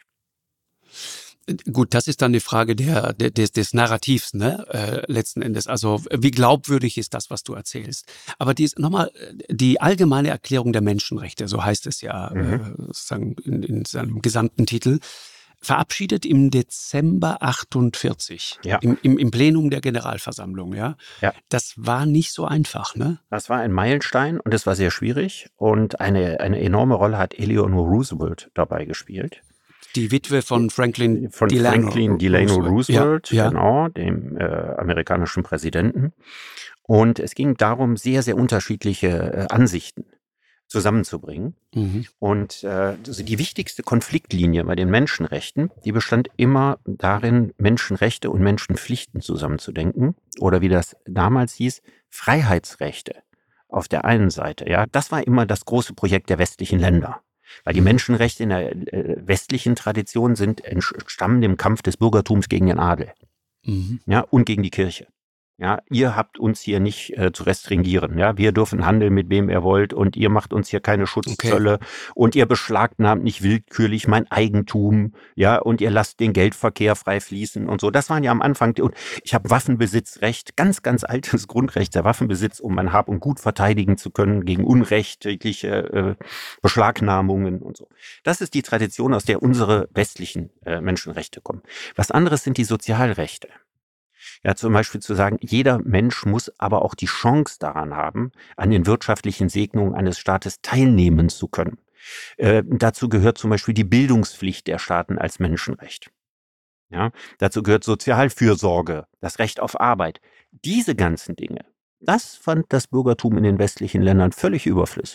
Gut, das ist dann eine Frage des Narrativs, ne? Letzten Endes. Also wie glaubwürdig ist das, was du erzählst? Aber nochmal die allgemeine Erklärung der Menschenrechte, so heißt es ja sozusagen in seinem gesamten Titel, verabschiedet im Dezember 48 im Plenum der Generalversammlung. Ja? Das war nicht so einfach, ne? Das war ein Meilenstein und es war sehr schwierig und eine enorme Rolle hat Eleanor Roosevelt dabei gespielt. Die Witwe von Franklin Delano Roosevelt, genau, dem amerikanischen Präsidenten. Und es ging darum, sehr, sehr unterschiedliche Ansichten zusammenzubringen. Und also die wichtigste Konfliktlinie bei den Menschenrechten, die bestand immer darin, Menschenrechte und Menschenpflichten zusammenzudenken. Oder wie das damals hieß, Freiheitsrechte auf der einen Seite. Ja, das war immer das große Projekt der westlichen Länder. Weil die Menschenrechte in der westlichen Tradition entstammen dem Kampf des Bürgertums gegen den Adel und gegen die Kirche. Ja, ihr habt uns hier nicht zu restringieren. Ja, wir dürfen handeln mit wem ihr wollt und ihr macht uns hier keine Schutzzölle und ihr beschlagnahmt nicht willkürlich mein Eigentum. Ja, und ihr lasst den Geldverkehr frei fließen und so. Das waren ja am Anfang. Und ich habe Waffenbesitzrecht, ganz, ganz altes Grundrecht, der Waffenbesitz, um mein Hab und Gut verteidigen zu können gegen unrechtliche Beschlagnahmungen und so. Das ist die Tradition, aus der unsere westlichen Menschenrechte kommen. Was anderes sind die Sozialrechte. Ja, zum Beispiel zu sagen, jeder Mensch muss aber auch die Chance daran haben, an den wirtschaftlichen Segnungen eines Staates teilnehmen zu können. Dazu gehört zum Beispiel die Bildungspflicht der Staaten als Menschenrecht. Ja, dazu gehört Sozialfürsorge, das Recht auf Arbeit. Diese ganzen Dinge, das fand das Bürgertum in den westlichen Ländern völlig überflüssig.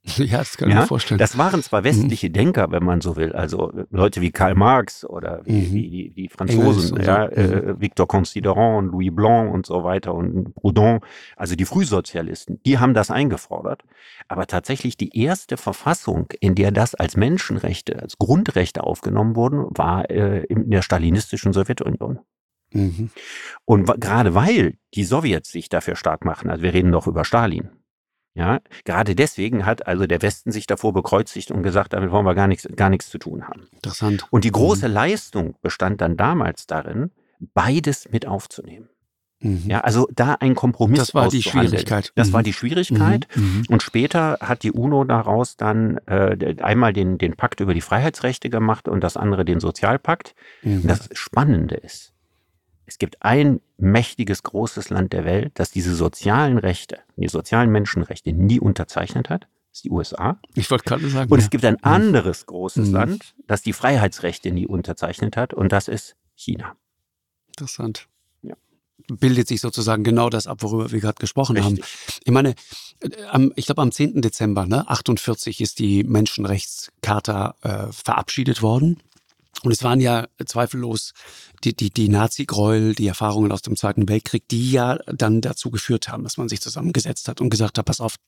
Ja, das kann ich mir vorstellen. Das waren zwar westliche Denker, wenn man so will, also Leute wie Karl Marx oder wie die Franzosen, Victor Considerant, Louis Blanc und so weiter und Proudhon, also die Frühsozialisten, die haben das eingefordert. Aber tatsächlich die erste Verfassung, in der das als Menschenrechte, als Grundrechte aufgenommen wurden, war in der stalinistischen Sowjetunion. Und gerade weil die Sowjets sich dafür stark machen, also wir reden doch über Stalin, ja, gerade deswegen hat also der Westen sich davor bekreuzigt und gesagt, damit wollen wir gar nichts zu tun haben. Interessant. Und die große Leistung bestand dann damals darin, beides mit aufzunehmen. Ja, also da ein Kompromiss Das war die Schwierigkeit. Das war die Schwierigkeit. Und später hat die UNO daraus dann einmal den Pakt über die Freiheitsrechte gemacht und das andere den Sozialpakt. Und das Spannende ist, es gibt ein mächtiges, großes Land der Welt, das diese sozialen Rechte, die sozialen Menschenrechte nie unterzeichnet hat. Das ist die USA. Ich wollte gerade sagen. Und es gibt ein anderes großes Land, das die Freiheitsrechte nie unterzeichnet hat. Und das ist China. Interessant. Ja. Bildet sich sozusagen genau das ab, worüber wir gerade gesprochen haben. Ich meine, ich glaube am 10. Dezember 1948 ist die Menschenrechtscharta verabschiedet worden. Und es waren ja zweifellos die Nazi-Gräuel, die Erfahrungen aus dem Zweiten Weltkrieg, die ja dann dazu geführt haben, dass man sich zusammengesetzt hat und gesagt hat, pass auf,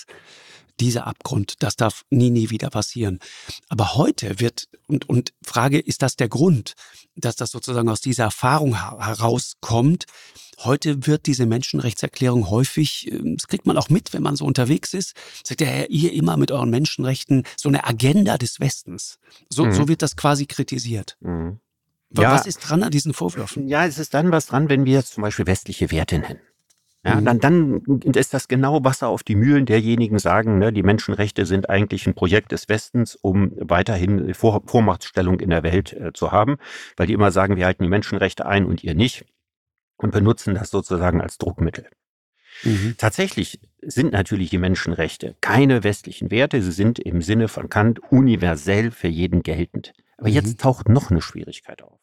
dieser Abgrund, das darf nie wieder passieren. Aber heute wird, und Frage, ist das der Grund, dass das sozusagen aus dieser Erfahrung herauskommt? Heute wird diese Menschenrechtserklärung häufig, das kriegt man auch mit, wenn man so unterwegs ist, sagt ja, ihr immer mit euren Menschenrechten so eine Agenda des Westens. So wird das quasi kritisiert. Was ist dran an diesen Vorwürfen? Ja, es ist dann was dran, wenn wir jetzt zum Beispiel westliche Werte nennen. Ja, dann ist das genau Wasser auf die Mühlen derjenigen sagen, ne, die Menschenrechte sind eigentlich ein Projekt des Westens, um weiterhin Vormachtstellung in der Welt zu haben, weil die immer sagen, wir halten die Menschenrechte ein und ihr nicht und benutzen das sozusagen als Druckmittel. Tatsächlich sind natürlich die Menschenrechte keine westlichen Werte, sie sind im Sinne von Kant universell für jeden geltend. Aber jetzt taucht noch eine Schwierigkeit auf.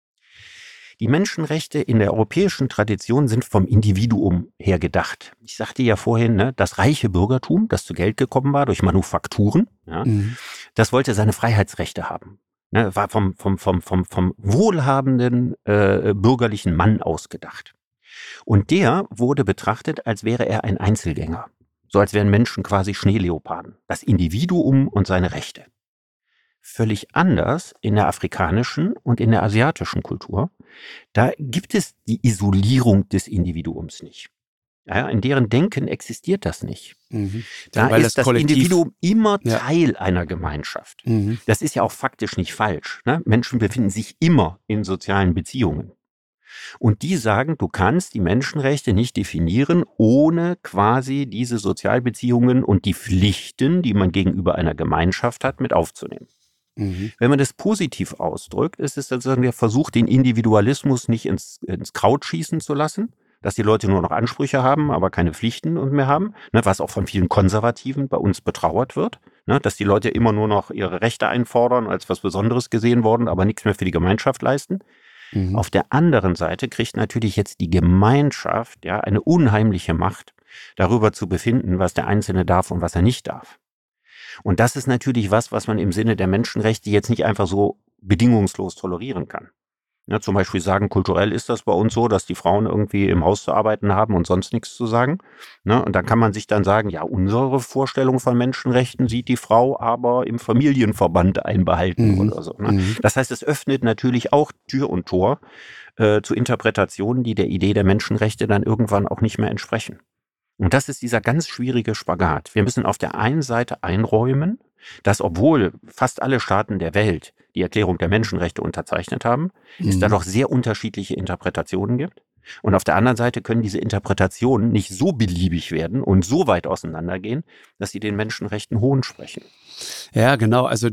Die Menschenrechte in der europäischen Tradition sind vom Individuum her gedacht. Ich sagte ja vorhin, ne, das reiche Bürgertum, das zu Geld gekommen war durch Manufakturen, das wollte seine Freiheitsrechte haben. Ne, war vom wohlhabenden bürgerlichen Mann ausgedacht. Und der wurde betrachtet, als wäre er ein Einzelgänger. So als wären Menschen quasi Schneeleoparden. Das Individuum und seine Rechte. Völlig anders in der afrikanischen und in der asiatischen Kultur. Da gibt es die Isolierung des Individuums nicht. Ja, in deren Denken existiert das nicht. Da ist das Individuum immer Teil einer Gemeinschaft. Das ist ja auch faktisch nicht falsch. Ne? Menschen befinden sich immer in sozialen Beziehungen. Und die sagen, du kannst die Menschenrechte nicht definieren, ohne quasi diese Sozialbeziehungen und die Pflichten, die man gegenüber einer Gemeinschaft hat, mit aufzunehmen. Wenn man das positiv ausdrückt, ist es sozusagen der Versuch, den Individualismus nicht ins Kraut schießen zu lassen, dass die Leute nur noch Ansprüche haben, aber keine Pflichten mehr haben, ne, was auch von vielen Konservativen bei uns betrauert wird, ne, dass die Leute immer nur noch ihre Rechte einfordern, als was Besonderes gesehen worden, aber nichts mehr für die Gemeinschaft leisten. Auf der anderen Seite kriegt natürlich jetzt die Gemeinschaft eine unheimliche Macht, darüber zu befinden, was der Einzelne darf und was er nicht darf. Und das ist natürlich was man im Sinne der Menschenrechte jetzt nicht einfach so bedingungslos tolerieren kann. Ja, zum Beispiel sagen, kulturell ist das bei uns so, dass die Frauen irgendwie im Haus zu arbeiten haben und sonst nichts zu sagen. Ne? Und da kann man sich dann sagen, ja, unsere Vorstellung von Menschenrechten sieht die Frau aber im Familienverband einbehalten oder so. Ne? Das heißt, es öffnet natürlich auch Tür und Tor zu Interpretationen, die der Idee der Menschenrechte dann irgendwann auch nicht mehr entsprechen. Und das ist dieser ganz schwierige Spagat. Wir müssen auf der einen Seite einräumen, dass obwohl fast alle Staaten der Welt die Erklärung der Menschenrechte unterzeichnet haben, es da doch sehr unterschiedliche Interpretationen gibt. Und auf der anderen Seite können diese Interpretationen nicht so beliebig werden und so weit auseinandergehen, dass sie den Menschenrechten Hohn sprechen. Ja, genau. Also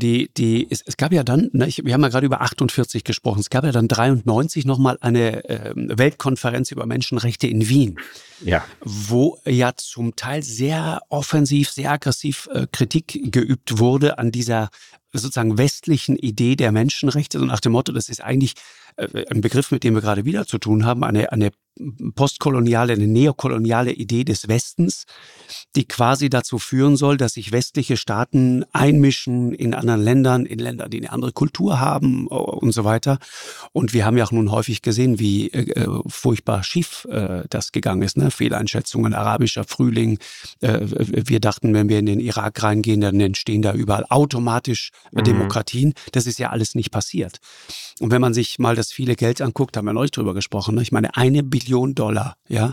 es gab ja dann, wir haben ja gerade über 48 gesprochen, es gab ja dann 93 nochmal eine Weltkonferenz über Menschenrechte in Wien. Ja. Wo ja zum Teil sehr offensiv, sehr aggressiv Kritik geübt wurde an dieser sozusagen westlichen Idee der Menschenrechte, so nach dem Motto, das ist eigentlich ein Begriff, mit dem wir gerade wieder zu tun haben, eine postkoloniale, eine neokoloniale Idee des Westens, die quasi dazu führen soll, dass sich westliche Staaten einmischen in anderen Ländern, in Ländern, die eine andere Kultur haben und so weiter. Und wir haben ja auch nun häufig gesehen, wie furchtbar schief das gegangen ist. Ne? Fehleinschätzungen, arabischer Frühling. Wir dachten, wenn wir in den Irak reingehen, dann entstehen da überall automatisch Demokratien. Das ist ja alles nicht passiert. Und wenn man sich mal das viele Geld anguckt, haben wir neulich drüber gesprochen, ne? Ich meine, $1 Billion, ja,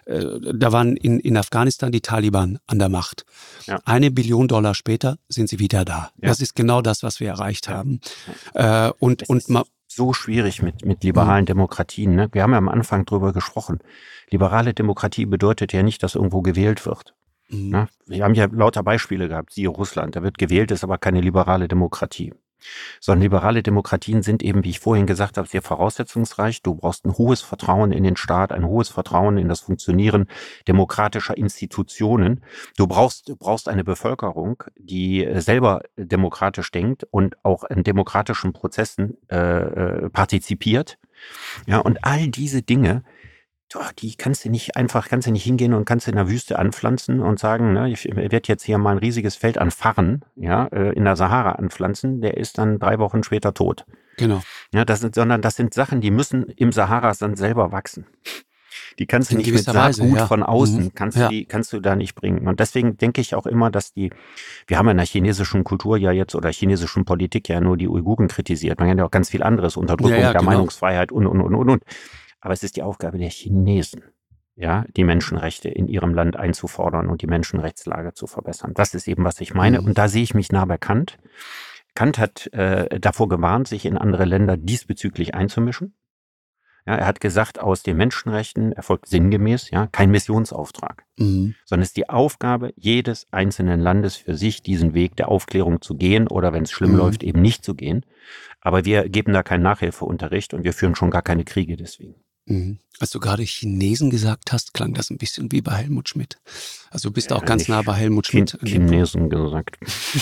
da waren in Afghanistan die Taliban an der Macht. Ja. $1 Billion später sind sie wieder da. Ja. Das ist genau das, was wir erreicht haben. Und so schwierig mit liberalen Demokratien. Ne? Wir haben ja am Anfang drüber gesprochen. Liberale Demokratie bedeutet ja nicht, dass irgendwo gewählt wird. Ne? Wir haben ja lauter Beispiele gehabt, siehe Russland. Da wird gewählt, ist aber keine liberale Demokratie. Sondern liberale Demokratien sind eben, wie ich vorhin gesagt habe, sehr voraussetzungsreich. Du brauchst ein hohes Vertrauen in den Staat, ein hohes Vertrauen in das Funktionieren demokratischer Institutionen. Du brauchst eine Bevölkerung, die selber demokratisch denkt und auch in demokratischen Prozessen partizipiert. Ja, und all diese Dinge, die kannst du nicht hingehen und kannst du in der Wüste anpflanzen und sagen, ne, ich werde jetzt hier mal ein riesiges Feld an Farren, ja, in der Sahara anpflanzen, der ist dann 3 Wochen später tot. Genau. Ja, das sind Sachen, die müssen im Sahara-Sand selber wachsen. Die kannst du nicht mit Saatgut von außen, kannst du da nicht bringen. Und deswegen denke ich auch immer, dass wir haben in der chinesischen Kultur ja jetzt oder chinesischen Politik ja nur die Uiguren kritisiert. Man kann ja auch ganz viel anderes, Unterdrückung der Meinungsfreiheit und. Aber es ist die Aufgabe der Chinesen, ja, die Menschenrechte in ihrem Land einzufordern und die Menschenrechtslage zu verbessern. Das ist eben, was ich meine. Und da sehe ich mich nah bei Kant. Kant hat davor gewarnt, sich in andere Länder diesbezüglich einzumischen. Ja, er hat gesagt, aus den Menschenrechten erfolgt sinngemäß kein Missionsauftrag, sondern es ist die Aufgabe jedes einzelnen Landes für sich, diesen Weg der Aufklärung zu gehen oder wenn es schlimm läuft, eben nicht zu gehen. Aber wir geben da keinen Nachhilfeunterricht und wir führen schon gar keine Kriege deswegen. Als du gerade Chinesen gesagt hast, klang das ein bisschen wie bei Helmut Schmidt. Also du bist auch ganz nah bei Helmut Schmidt. Chinesen gesagt.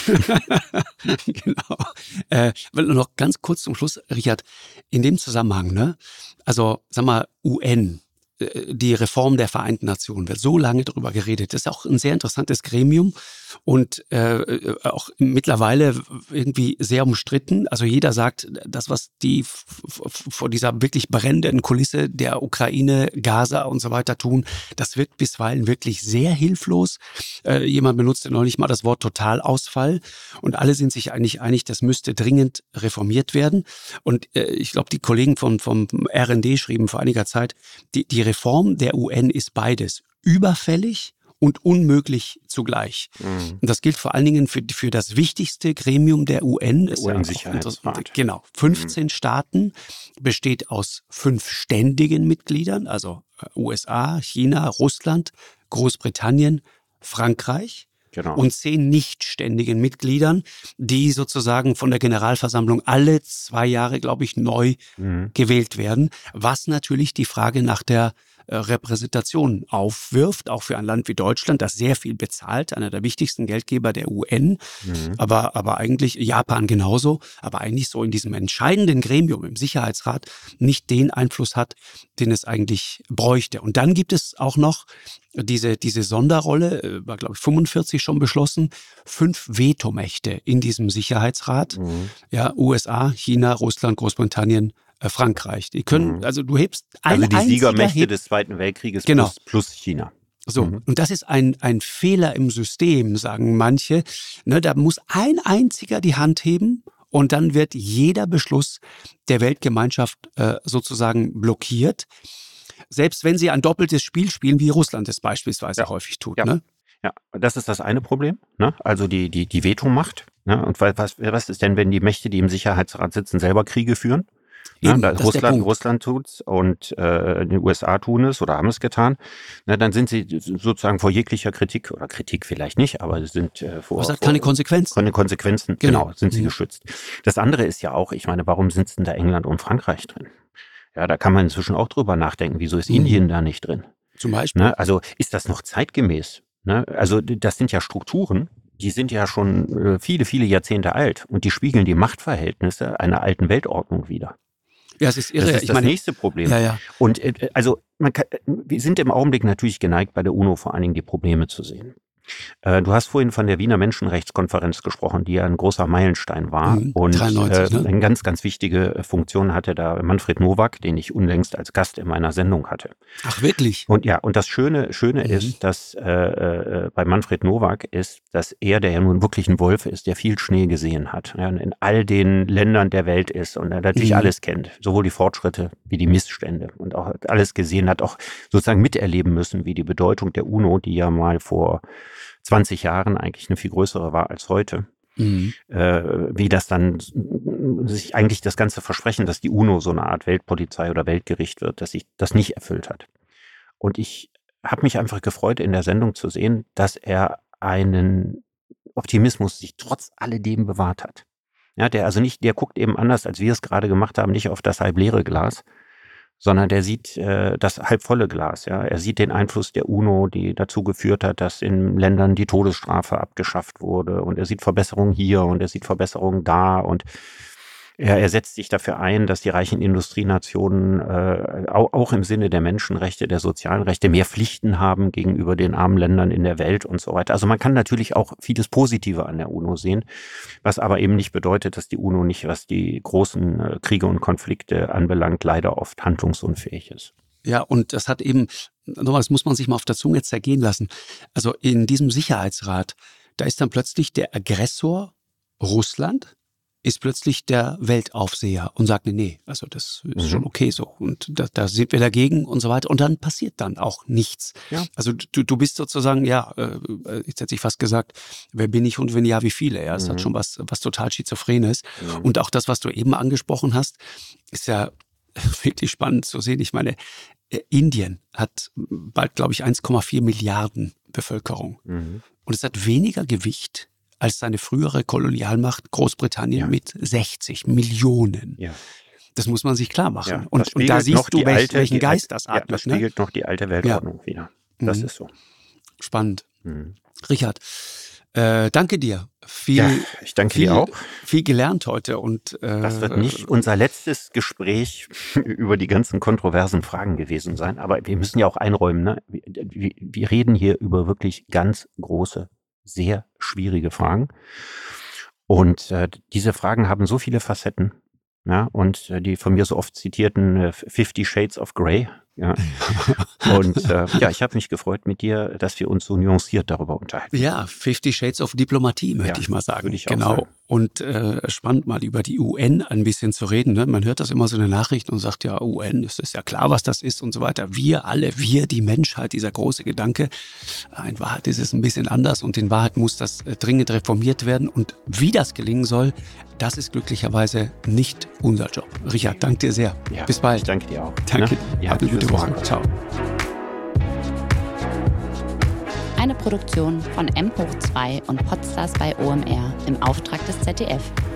Genau. Noch ganz kurz zum Schluss, Richard, in dem Zusammenhang, ne? Also sag mal, UN, die Reform der Vereinten Nationen, wird so lange darüber geredet. Das ist auch ein sehr interessantes Gremium und auch mittlerweile irgendwie sehr umstritten. Also jeder sagt, das, was die vor dieser wirklich brennenden Kulisse der Ukraine, Gaza und so weiter tun, das wirkt bisweilen wirklich sehr hilflos. Jemand benutzte noch nicht mal das Wort Totalausfall und alle sind sich eigentlich einig, das müsste dringend reformiert werden. Und ich glaube, die Kollegen vom RND schrieben vor einiger Zeit, die Reform der UN ist beides überfällig und unmöglich zugleich. Und das gilt vor allen Dingen für das wichtigste Gremium der UN. Der UN-Sicherheitsrat. Genau. 15 Staaten, besteht aus 5 ständigen Mitgliedern, also USA, China, Russland, Großbritannien, Frankreich. Genau. Und 10 nicht ständigen Mitgliedern, die sozusagen von der Generalversammlung alle 2 Jahre, glaube ich, neu gewählt werden, was natürlich die Frage nach der Repräsentation aufwirft, auch für ein Land wie Deutschland, das sehr viel bezahlt, einer der wichtigsten Geldgeber der UN, aber eigentlich Japan genauso, aber eigentlich so in diesem entscheidenden Gremium im Sicherheitsrat nicht den Einfluss hat, den es eigentlich bräuchte. Und dann gibt es auch noch diese Sonderrolle, war glaube ich 45 schon beschlossen, 5 Vetomächte in diesem Sicherheitsrat, ja, USA, China, Russland, Großbritannien, Frankreich. Die können, also du hebst also die Siegermächte des Zweiten Weltkrieges plus China. So, und das ist ein Fehler im System, sagen manche. Ne, da muss ein einziger die Hand heben und dann wird jeder Beschluss der Weltgemeinschaft sozusagen blockiert. Selbst wenn sie ein doppeltes Spiel spielen, wie Russland es beispielsweise häufig tut. Ja. Ne? Ja, das ist das eine Problem, ne? Also die Vetomacht. Ne? Und was ist denn, wenn die Mächte, die im Sicherheitsrat sitzen, selber Kriege führen? Eben, ne? Russland tut's und die USA tun es oder haben es getan. Ne? Dann sind sie sozusagen vor jeglicher Kritik, oder Kritik vielleicht nicht, aber sind vor... Das hat keine Konsequenzen. Keine Konsequenzen, genau sind sie geschützt. Das andere ist ja auch, ich meine, warum sitzen da England und Frankreich drin? Ja, da kann man inzwischen auch drüber nachdenken, wieso ist Indien da nicht drin? Zum Beispiel. Ne? Also ist das noch zeitgemäß? Ne? Also das sind ja Strukturen, die sind ja schon viele, viele Jahrzehnte alt und die spiegeln die Machtverhältnisse einer alten Weltordnung wider. Ja, es ist irre. Das ist das nächste Problem. Ja. Und also wir sind im Augenblick natürlich geneigt, bei der UNO vor allen Dingen die Probleme zu sehen. Du hast vorhin von der Wiener Menschenrechtskonferenz gesprochen, die ja ein großer Meilenstein war. Und 93, ne? eine ganz, ganz wichtige Funktion hatte da Manfred Nowak, den ich unlängst als Gast in meiner Sendung hatte. Ach, wirklich? Und ja, und das Schöne ist, dass bei Manfred Nowak ist, dass er, der ja nun wirklich ein Wolf ist, der viel Schnee gesehen hat, ja, in all den Ländern der Welt ist und er natürlich alles kennt, sowohl die Fortschritte wie die Missstände und auch alles gesehen hat, auch sozusagen miterleben müssen, wie die Bedeutung der UNO, die ja mal vor 20 Jahren eigentlich eine viel größere war als heute. Wie das dann sich eigentlich das ganze Versprechen, dass die UNO so eine Art Weltpolizei oder Weltgericht wird, dass sich das nicht erfüllt hat. Und ich habe mich einfach gefreut, in der Sendung zu sehen, dass er einen Optimismus sich trotz alledem bewahrt hat. Ja, der guckt eben anders, als wir es gerade gemacht haben, nicht auf das halbleere Glas, sondern der sieht das halbvolle Glas. Ja, er sieht den Einfluss der UNO, die dazu geführt hat, dass in Ländern die Todesstrafe abgeschafft wurde. Und er sieht Verbesserungen hier und er sieht Verbesserungen da. Und er setzt sich dafür ein, dass die reichen Industrienationen auch im Sinne der Menschenrechte, der sozialen Rechte mehr Pflichten haben gegenüber den armen Ländern in der Welt und so weiter. Also man kann natürlich auch vieles Positive an der UNO sehen, was aber eben nicht bedeutet, dass die UNO nicht, was die großen Kriege und Konflikte anbelangt, leider oft handlungsunfähig ist. Ja, und das hat eben, nochmal, das muss man sich mal auf der Zunge zergehen lassen. Also in diesem Sicherheitsrat, da ist dann plötzlich der Aggressor Russland, ist plötzlich der Weltaufseher und sagt, nee, also das ist schon okay so und da sind wir dagegen und so weiter und dann passiert dann auch nichts. Ja. Also du bist sozusagen, jetzt hätte ich fast gesagt, wer bin ich und wenn ja, wie viele? Ja, es hat schon was total Schizophrenes. Und auch das, was du eben angesprochen hast, ist ja wirklich spannend zu sehen. Ich meine, Indien hat bald, glaube ich, 1,4 Milliarden Bevölkerung und es hat weniger Gewicht als seine frühere Kolonialmacht Großbritannien mit 60 Millionen. Ja. Das muss man sich klar machen. Ja, und da siehst du, welchen Geist das atmet. Das spiegelt noch die alte Weltordnung wieder. Das ist so. Spannend. Richard, danke dir. Ich danke dir auch. Viel gelernt heute. Und das wird nicht unser letztes Gespräch über die ganzen kontroversen Fragen gewesen sein. Aber wir müssen ja auch einräumen, ne? Wir reden hier über wirklich ganz große, sehr schwierige Fragen. Und diese Fragen haben so viele Facetten. Ja, und die von mir so oft zitierten 50 Shades of Grey. Ja. Und ich habe mich gefreut mit dir, dass wir uns so nuanciert darüber unterhalten. Ja, 50 Shades of Diplomatie, möchte ich mal sagen. Würde ich auch sagen. Und spannend mal über die UN ein bisschen zu reden. Ne? Man hört das immer so in den Nachrichten und sagt, ja, UN, es ist ja klar, was das ist und so weiter. Wir alle, die Menschheit, dieser große Gedanke. In Wahrheit ist es ein bisschen anders und in Wahrheit muss das dringend reformiert werden. Und wie das gelingen soll, das ist glücklicherweise nicht unser Job. Richard, danke dir sehr. Ja, bis bald. Ich danke dir auch. Danke. Ja, Hab eine gute Woche. Ciao. Eine Produktion von M hoch 2 und Podstars bei OMR im Auftrag des ZDF.